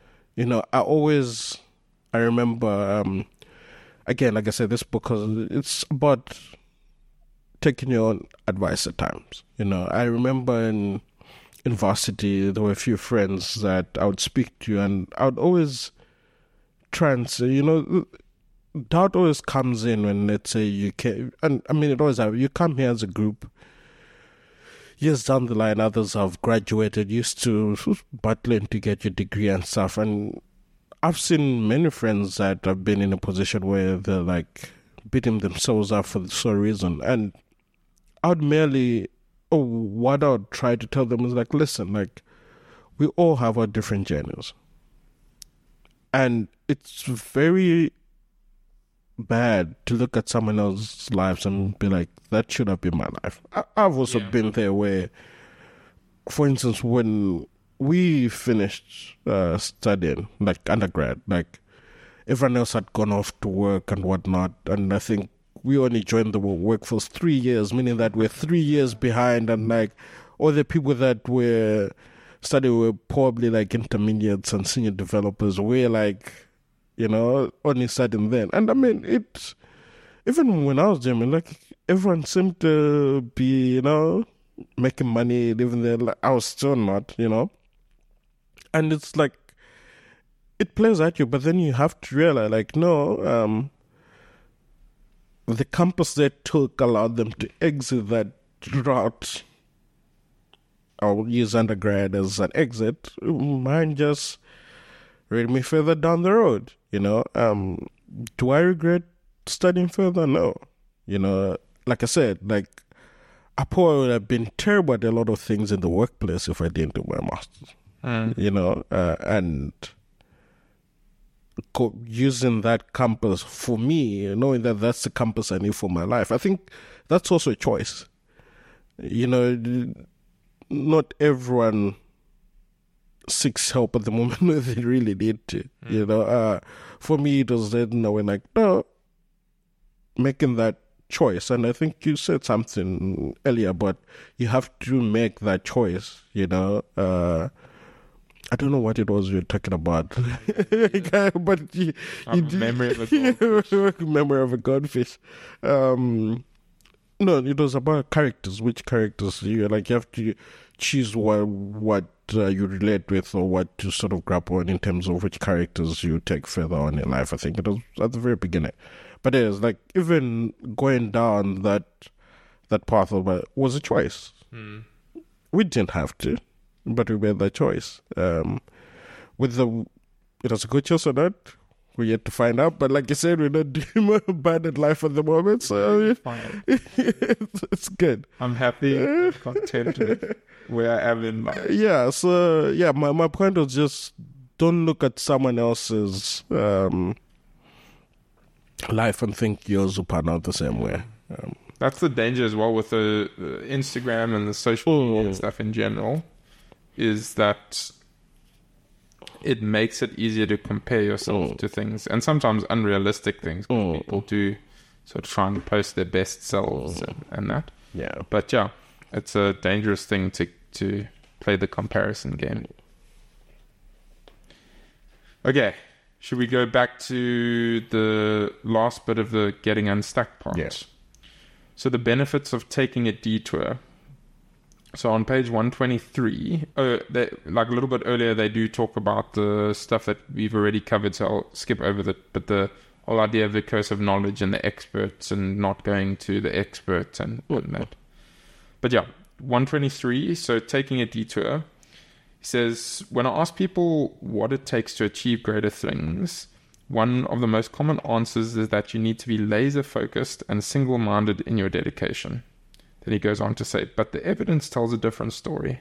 I remember, again, like I said, this book, it's about taking your own advice at times. I remember in varsity, there were a few friends that I would speak to, and I would always try and say, doubt always comes in when, let's say, you can, and I mean, it always happens. You come here as a group, years down the line, others have graduated, used to battling to get your degree and stuff. And I've seen many friends that have been in a position where they're like beating themselves up for some reason. And what I would try to tell them is like, listen, like, we all have our different journeys. And it's very bad to look at someone else's lives and be like, that should have been my life. I've also been there where, for instance, when we finished studying, like undergrad, like everyone else had gone off to work and whatnot, and I think we only joined the workforce 3 years, meaning that we're 3 years behind, and like all the people that were studying were probably like intermediates and senior developers. We're like, only studying then. And I mean, even when I was German, like, everyone seemed to be, making money, living there. Like, I was still not, And it's like, it plays at you, but then you have to realize, like, no, the campus they took allowed them to exit that route. I'll use undergrad as an exit. Mine just read me further down the road, Do I regret studying further? No. Like I said, like, I probably would have been terrible at a lot of things in the workplace if I didn't do my master's. And using that compass for me, knowing that that's the compass I need for my life, I think that's also a choice. Not everyone seeks help at the moment where they really need to. For me, it was then when like, no, making that choice. And I think you said something earlier, but you have to make that choice, I don't know what it was we were talking about, but Memory of a Goldfish. Memory of a Goldfish. No, it was about characters. Which characters you have to choose what you relate with, or what to sort of grapple on in terms of which characters you take further on in life. I think it was at the very beginning, but it was like even going down that path of was a choice. We didn't have to, but we made that choice. It was a good choice or not, we're yet to find out. But like you said, we're not doing bad at life at the moment, so it's good. I'm happy, content with where I am in life. Yeah. So yeah, my point was just don't look at someone else's life and think yours will pan out the same way. That's the danger as well with the Instagram and the social media stuff in general, is that it makes it easier to compare yourself to things, and sometimes unrealistic things. People do sort of try and post their best selves and that. Yeah. But yeah, it's a dangerous thing to play the comparison game. Okay, should we go back to the last bit of the getting unstuck part? Yes. So the benefits of taking a detour. So on page 123, like a little bit earlier, they do talk about the stuff that we've already covered, so I'll skip over that. But the whole idea of the curse of knowledge and the experts and not going to the experts and that. But yeah, 123, so taking a detour. He says, when I ask people what it takes to achieve greater things, one of the most common answers is that you need to be laser focused and single-minded in your dedication. Then he goes on to say, but the evidence tells a different story.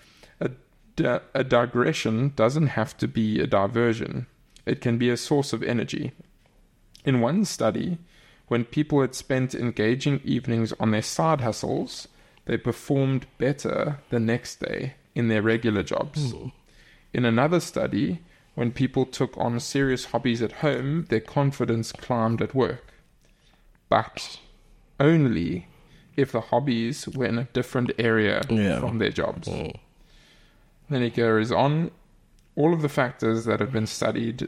A digression doesn't have to be a diversion. It can be a source of energy. In one study, when people had spent engaging evenings on their side hustles, they performed better the next day in their regular jobs. In another study, when people took on serious hobbies at home, their confidence climbed at work. But only if the hobbies were in a different area from their jobs. Then he goes on, of all the factors that have been studied,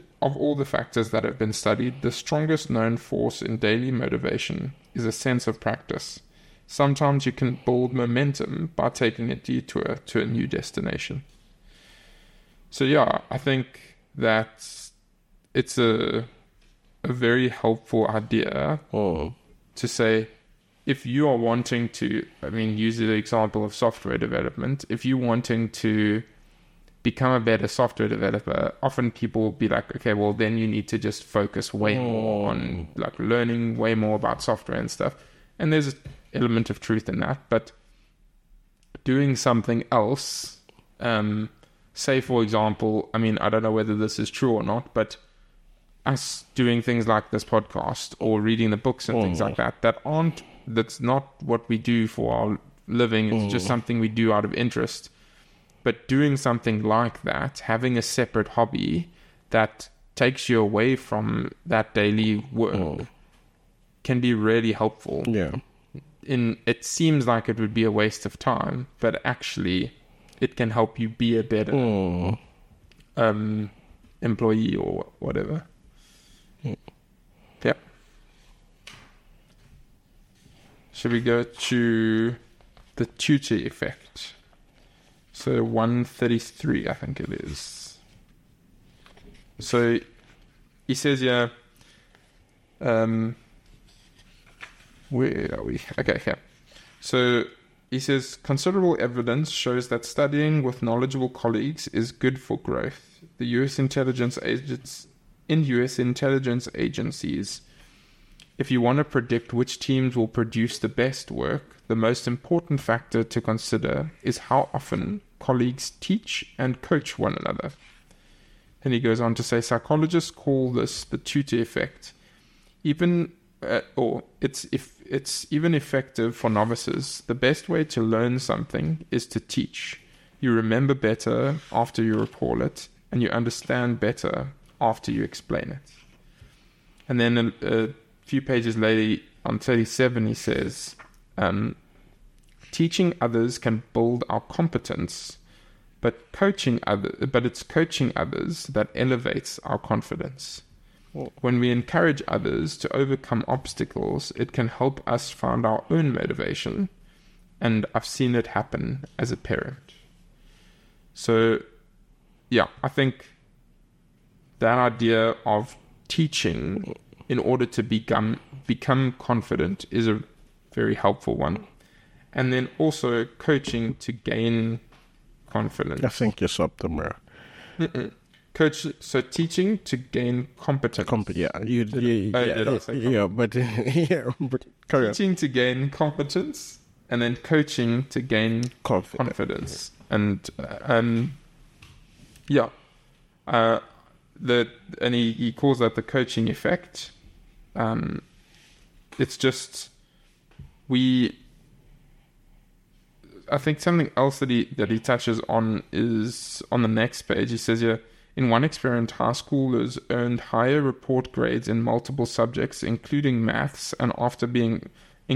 the strongest known force in daily motivation is a sense of practice. Sometimes you can build momentum by taking a detour to a new destination. So yeah, I think that it's a very helpful idea to say, if you are wanting to, use the example of software development, if you're wanting to become a better software developer, often people will be like, okay, well then you need to just focus way more on like learning way more about software and stuff. And there's an element of truth in that, but doing something else, say for example, I don't know whether this is true or not, but us doing things like this podcast or reading the books and things like that, that's not what we do for our living. It's just something we do out of interest. But doing something like that, having a separate hobby that takes you away from that daily work can be really helpful. Yeah. It seems like it would be a waste of time, but actually it can help you be a better employee or whatever. Yeah. Should we go to the tutor effect? So 133, I think it is. So he says here, where are we? Okay, here. So he says, considerable evidence shows that studying with knowledgeable colleagues is good for growth. The U.S. intelligence agencies, if you want to predict which teams will produce the best work, the most important factor to consider is how often colleagues teach and coach one another. And he goes on to say, psychologists call this the tutor effect. It's even effective for novices. The best way to learn something is to teach. You remember better after you recall it, and you understand better after you explain it. And then a few pages later, on 37, he says, teaching others can build our competence, but it's coaching others that elevates our confidence. When we encourage others to overcome obstacles, it can help us find our own motivation, and I've seen it happen as a parent. So, yeah, I think that idea of teaching in order to become confident is a very helpful one. And then also coaching to gain confidence. I think you swapped them around. So teaching to gain competence. But carry on. Teaching to gain competence, and then coaching to gain confidence. And he calls that the coaching effect. It's just I think something else that he touches on is on the next page. He says here, in one experiment, high schoolers earned higher report grades in multiple subjects, including math, after being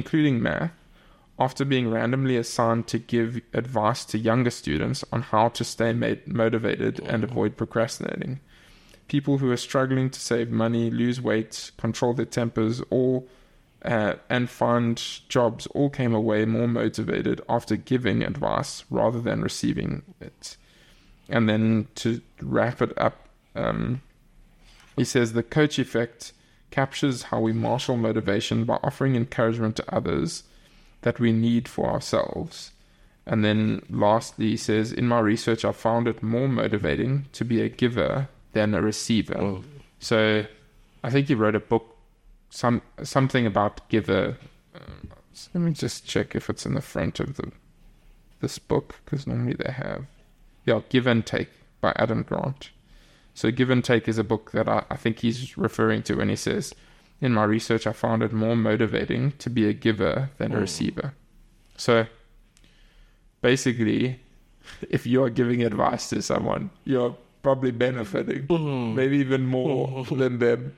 randomly assigned to give advice to younger students on how to stay motivated and avoid procrastinating. People who are struggling to save money, lose weight, control their tempers, and find jobs all came away more motivated after giving advice rather than receiving it. And then to wrap it up, he says the coach effect captures how we marshal motivation by offering encouragement to others that we need for ourselves. And then lastly, he says, in my research, I found it more motivating to be a giver than a receiver. Oh. So I think he wrote a book, something about giver. Let me just check if it's in the front of this book, because normally they have. Yeah, Give and Take by Adam Grant. So Give and Take is a book that I think he's referring to when he says, in my research, I found it more motivating to be a giver than a receiver. So basically, if you're giving advice to someone, you're probably benefiting, maybe even more than them.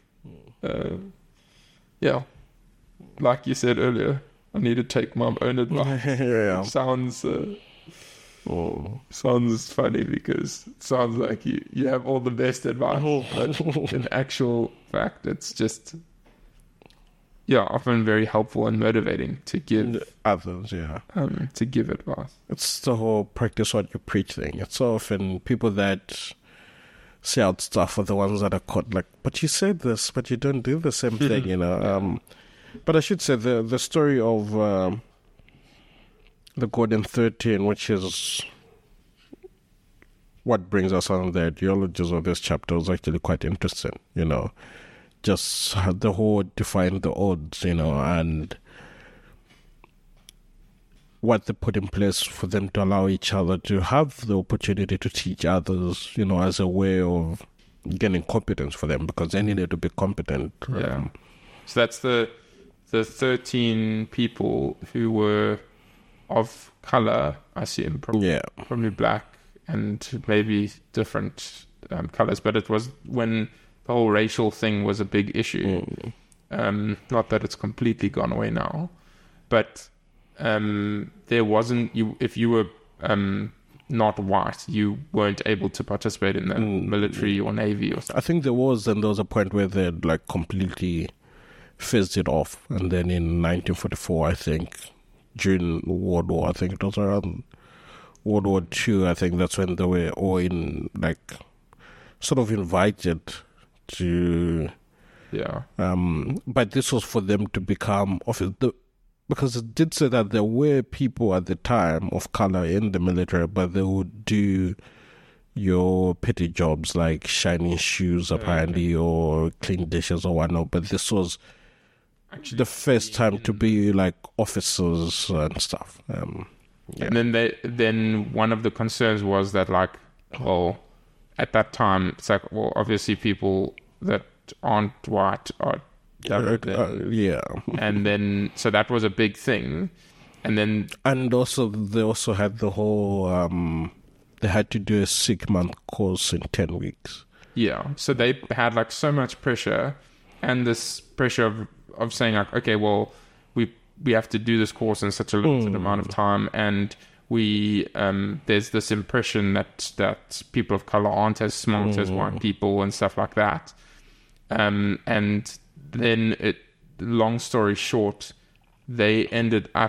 Like you said earlier, I need to take my own advice. It sounds funny because it sounds like you have all the best advice, but in actual fact, it's just often very helpful and motivating to give others, to give advice. It's the whole practice what you preach thing. It's so often people that say out stuff are the ones that are caught like, but you said this, but you don't do the same thing, you know. But I should say the story of the Gordon 13, which is what brings us on the ideologies of this chapter, is actually quite interesting, you know. Just the whole define the odds, you know, and what they put in place for them to allow each other to have the opportunity to teach others, you know, as a way of gaining competence for them, because they needed to be competent. Yeah. So that's the 13 people who were of color, I assume, probably black and maybe different colors, but it was when the whole racial thing was a big issue. Not that it's completely gone away now, but there wasn't, if you were not white, you weren't able to participate in the military or navy or something. I think there was a point where they like completely fizzed it off, and then in 1944, I think, during World War, I think it was around World War II, I think that's when they were all in, like, sort of invited to... but this was for them to become because it did say that there were people at the time of color in the military, but they would do your petty jobs like shining shoes apparently, or clean dishes or whatnot. But this was actually the first time to be like officers and stuff. And then one of the concerns was that, like, well, at that time it's like, well, obviously people that aren't white are and then so that was a big thing, and also they also had the whole they had to do a 6-month course in 10 weeks. So they had like so much pressure, and this pressure of saying like, okay, well, we have to do this course in such a limited amount of time, and there's this impression that people of color aren't as smart as white people and stuff like that. And then long story short, they ended up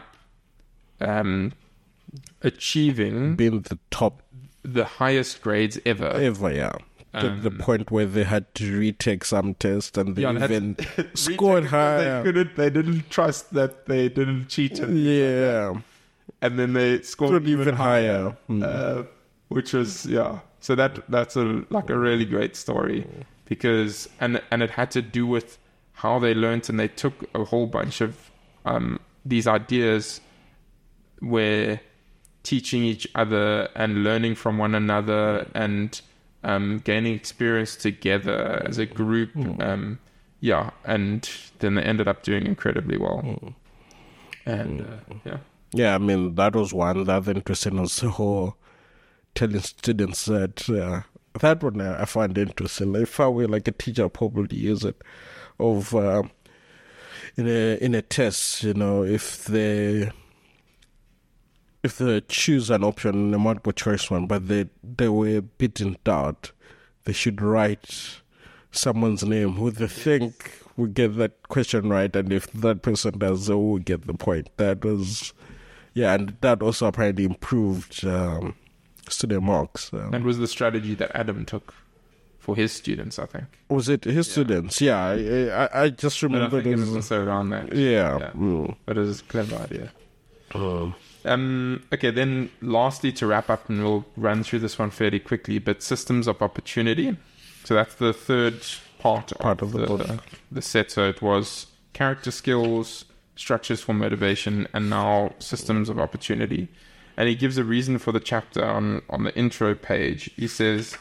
achieving being the top, the highest grades ever. Yeah. The point where they had to retake some test and they even scored higher. They didn't trust that they didn't cheat. Yeah. And then they scored even higher. Which was, So that's a really great story because, and it had to do with how they learned, and they took a whole bunch of these ideas where teaching each other and learning from one another and gaining experience together as a group. And then they ended up doing incredibly well. And I mean, that was one. The other interesting was the whole telling students that that one I find interesting. If I were like a teacher, I'd probably use it of in a test, if they choose an option, a multiple choice one, but they were a bit in doubt, they should write someone's name who they think will get that question right, and if that person does, they will get the point. That was, and that also apparently improved student marks. And was the strategy that Adam took for his students, I think. Was it his students? Yeah, I just remember. I think it was also around that. Yeah. But it was a clever idea. Okay, then lastly, to wrap up, and we'll run through this one fairly quickly, but systems of opportunity. So that's the third part of the book. The set. So it was character skills, structures for motivation, and now systems of opportunity. And he gives a reason for the chapter on the intro page. He says,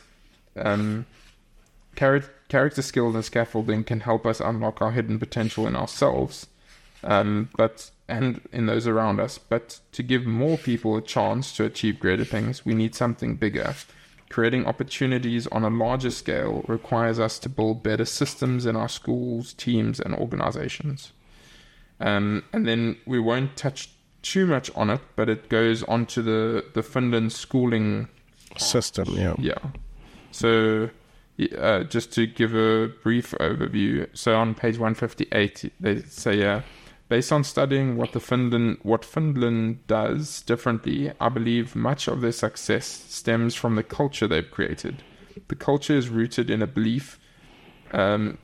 character skills and scaffolding can help us unlock our hidden potential in ourselves, and in those around us. But to give more people a chance to achieve greater things, we need something bigger. Creating opportunities on a larger scale requires us to build better systems in our schools, teams, and organizations. And then we won't touch too much on it, but it goes on to the Finland schooling system. Yeah. So just to give a brief overview, so on page 158, they say, based on studying what Finland does differently, I believe much of their success stems from the culture they've created. The culture is rooted in a belief, in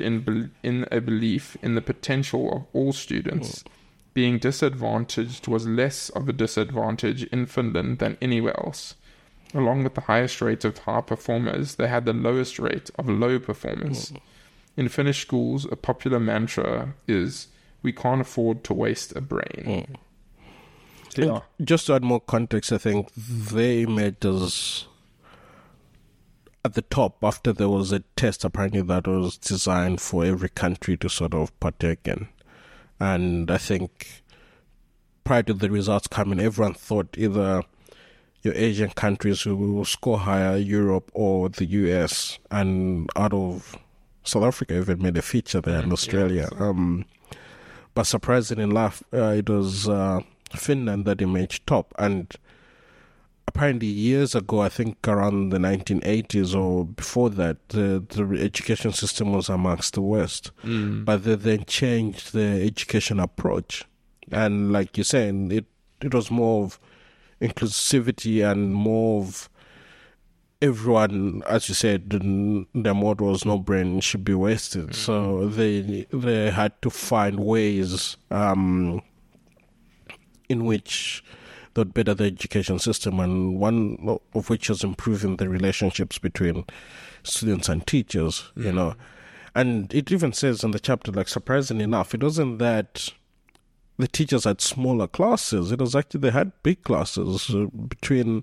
the potential of all students. Being disadvantaged was less of a disadvantage in Finland than anywhere else. Along with the highest rate of high performers, they had the lowest rate of low performers. In Finnish schools, a popular mantra is, we can't afford to waste a brain. Just to add more context, I think they made us at the top after there was a test apparently that was designed for every country to sort of partake in. And I think prior to the results coming, everyone thought either your Asian countries who will score higher, Europe or the US, and out of South Africa even made a feature there in Australia. But surprisingly enough, it was Finland that emerged top. And apparently years ago, I think around the 1980s or before that, the education system was amongst the worst. But they then changed the education approach. And like you're saying, it was more of inclusivity and more of everyone, as you said, their motto was no brain should be wasted. So they had to find ways in which they'd better the education system, and one of which was improving the relationships between students and teachers, And it even says in the chapter, like, surprisingly enough, it wasn't that the teachers had smaller classes. It was actually they had big classes between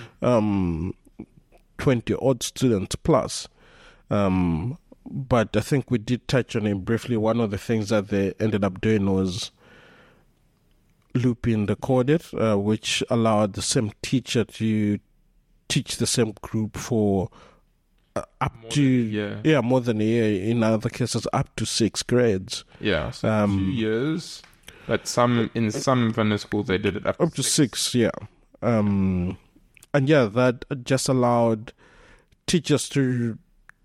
20 odd students plus. But I think we did touch on it briefly. One of the things that they ended up doing was looping the coded, which allowed the same teacher to teach the same group for more than a year. In other cases, up to 6 grades. Yeah, so 2 years. But in some Finnish schools they did it up to 6. Yeah. And yeah, that just allowed teachers to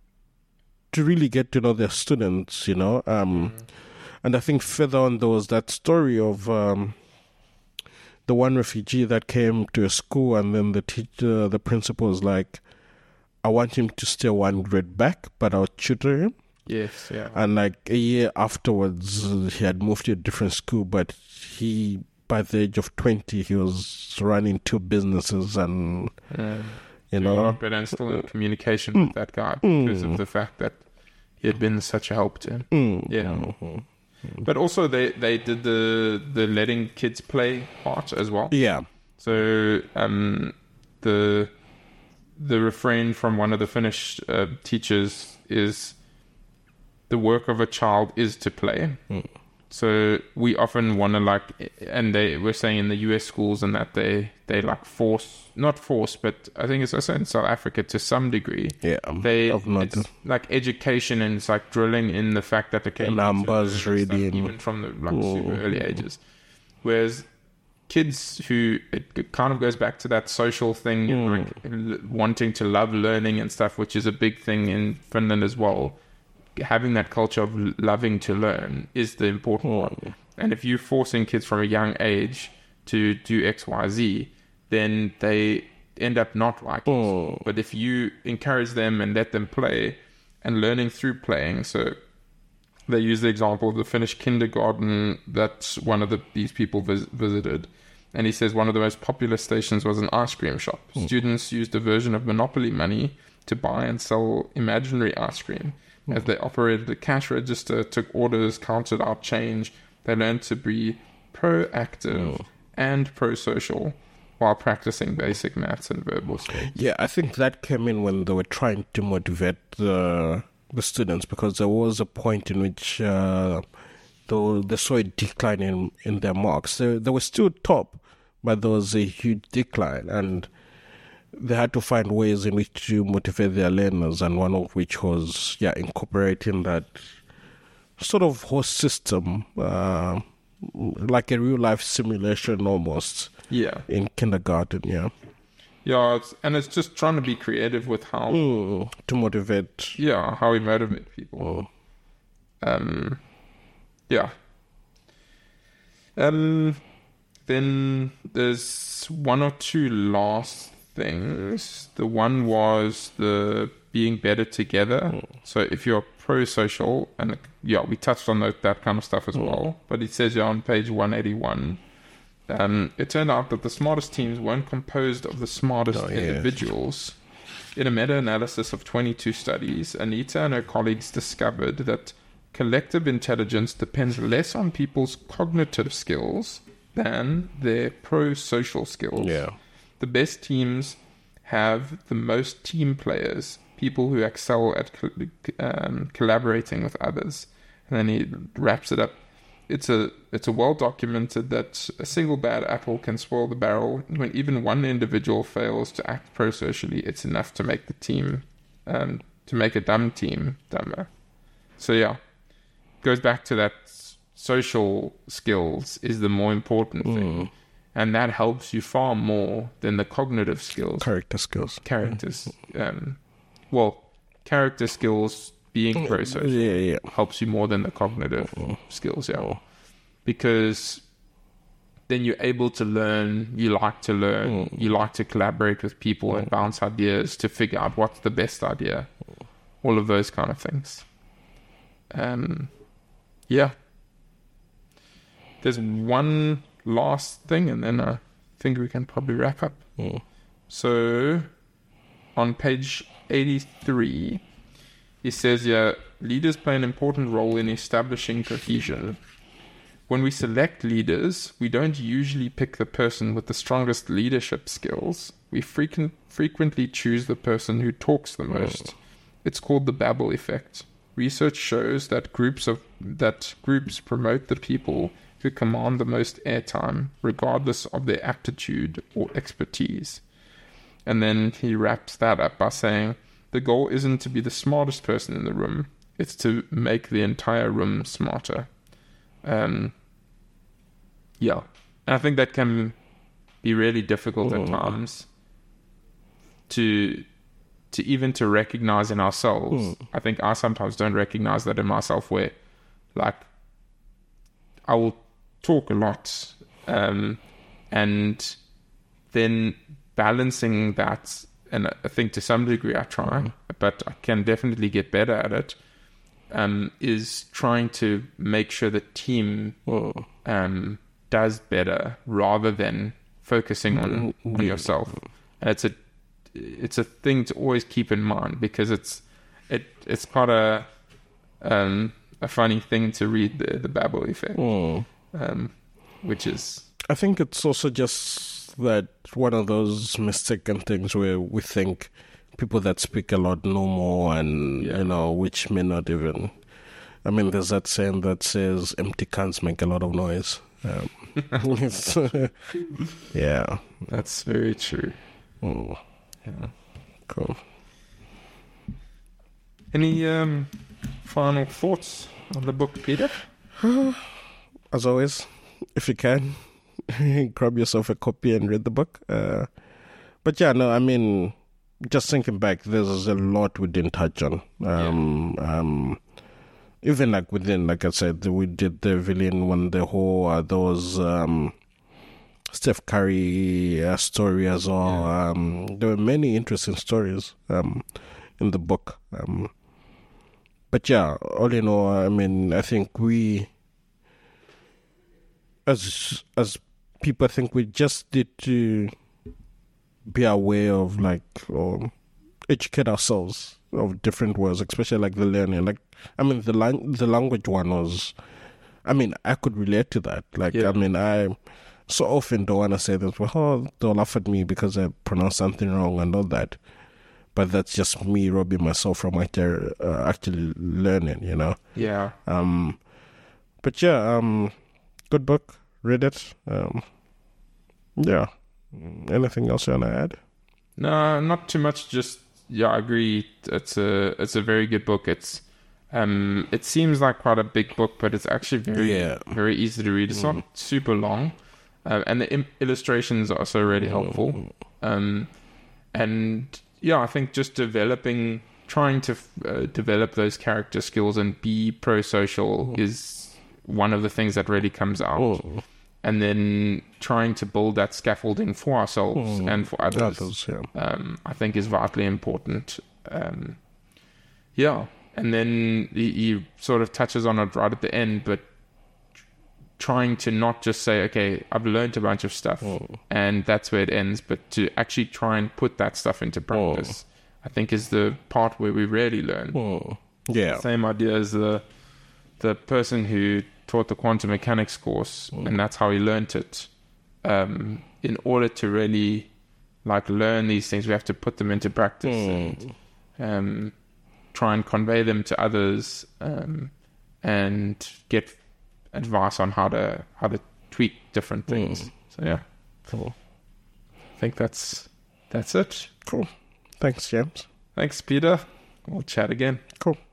really get to know their students, you know. And I think further on there was that story of the one refugee that came to a school, and then the principal was like, I want him to stay one grade back, but I'll tutor him. Yes, yeah. And like a year afterwards, he had moved to a different school, but by the age of 20, he was running 2 businesses, and you know, but I'm still in communication with that guy because of the fact that he had been such a help to him. Yeah. But also they did the letting kids play part as well. Yeah. So the refrain from one of the Finnish teachers is, the work of a child is to play. So we often want to and they were saying in the US schools and that they like not force, but I think it's also in South Africa to some degree. Yeah, it's like education, and it's like drilling in the fact that numbers reading, even from the super early ages. Whereas kids it kind of goes back to that social thing, like wanting to love learning and stuff, which is a big thing in Finland as well. Having that culture of loving to learn is the important one. And if you're forcing kids from a young age to do X, Y, Z, then they end up not liking it. But if you encourage them and let them play, and learning through playing, so they use the example of the Finnish kindergarten that one of these people visited. And he says one of the most popular stations was an ice cream shop. Students used a version of Monopoly money to buy and sell imaginary ice cream. As they operated a cash register, took orders, counted out change, they learned to be proactive and pro-social while practicing basic maths and verbal skills. Yeah, I think that came in when they were trying to motivate the students, because there was a point in which they saw a decline in their marks. They were still top, but there was a huge decline, and they had to find ways in which to motivate their learners, and one of which was incorporating that sort of whole system, like a real life simulation almost. Yeah, in kindergarten. Yeah, it's just trying to be creative with how to motivate. Yeah, how we motivate people. Yeah. Then there's one or two last things. The one was the being better together. So if you're pro-social, and we touched on that kind of stuff as well. But it says on page 181, it turned out that the smartest teams weren't composed of the smartest individuals. In a meta-analysis of 22 studies, Anita and her colleagues discovered that collective intelligence depends less on people's cognitive skills than their pro-social skills. Yeah. The best teams have the most team players, people who excel at collaborating with others. And then he wraps it up. It's a well documented that a single bad apple can spoil the barrel. When even one individual fails to act pro-socially, it's enough to make the team, to make a dumb team dumber. So goes back to that social skills is the more important thing. And that helps you far more than the cognitive skills. Character skills. Character skills being pro-social helps you more than the cognitive skills, because then you're able to learn, you like to learn, you like to collaborate with people and bounce ideas to figure out what's the best idea, all of those kind of things. There's one last thing, and then I think we can probably wrap up. So on page 83, he says leaders play an important role in establishing cohesion. When we select leaders, we don't usually pick the person with the strongest leadership skills. We frequently choose the person who talks the most. It's called the Babel effect. Research shows that groups promote the people who command the most airtime, regardless of their aptitude or expertise. And then he wraps that up by saying, the goal isn't to be the smartest person in the room, it's to make the entire room smarter. And I think that can be really difficult at times to even to recognize in ourselves. I think I sometimes don't recognize that in myself, where like I will talk a lot, and then balancing that, and I think to some degree I try, but I can definitely get better at it, is trying to make sure the team does better rather than focusing on yourself. And it's a thing to always keep in mind, because it's quite a funny thing to read the Babel effect, which is, I think it's also just that one of those mistaken things where we think people that speak a lot know more, and which may not even. I mean, there's that saying that says empty cans make a lot of noise. Yeah, that's very true. Yeah, cool. Any final thoughts on the book, Peter? As always, if you can, grab yourself a copy and read the book. But yeah, no, I mean, just thinking back, there's a lot we didn't touch on. Even like within, like I said, we did the villain one, the whole, there was Steph Curry story as well. There were many interesting stories in the book. But yeah, all in all, I mean, I think we, as people, I think we just need to be aware of, like, or educate ourselves of different words, especially like the learning. Like, I mean, the language one was, I mean, I could relate to that. Like, I mean, I so often don't want to say that, well, they'll laugh at me because I pronounce something wrong and all that. But that's just me robbing myself from actually learning, you know? Yeah. But yeah, good book. Read it. Yeah. Anything else you want to add? No, not too much. Just, I agree. It's a very good book. It's it seems like quite a big book, but it's actually very easy to read. It's not super long, and the illustrations are also really helpful. And I think just trying to develop those character skills and be pro-social is one of the things that really comes out. And then trying to build that scaffolding for ourselves and for others, I think is vitally important. And then he sort of touches on it right at the end, but trying to not just say, okay, I've learned a bunch of stuff and that's where it ends, but to actually try and put that stuff into practice, I think is the part where we really learn. Same idea as the person who taught the quantum mechanics course, and that's how he learned it. In order to really like learn these things, we have to put them into practice and try and convey them to others, and get advice on how to tweak different things. So yeah, cool. I think that's it. Cool. Thanks, James. Thanks, Peter. We'll chat again. Cool.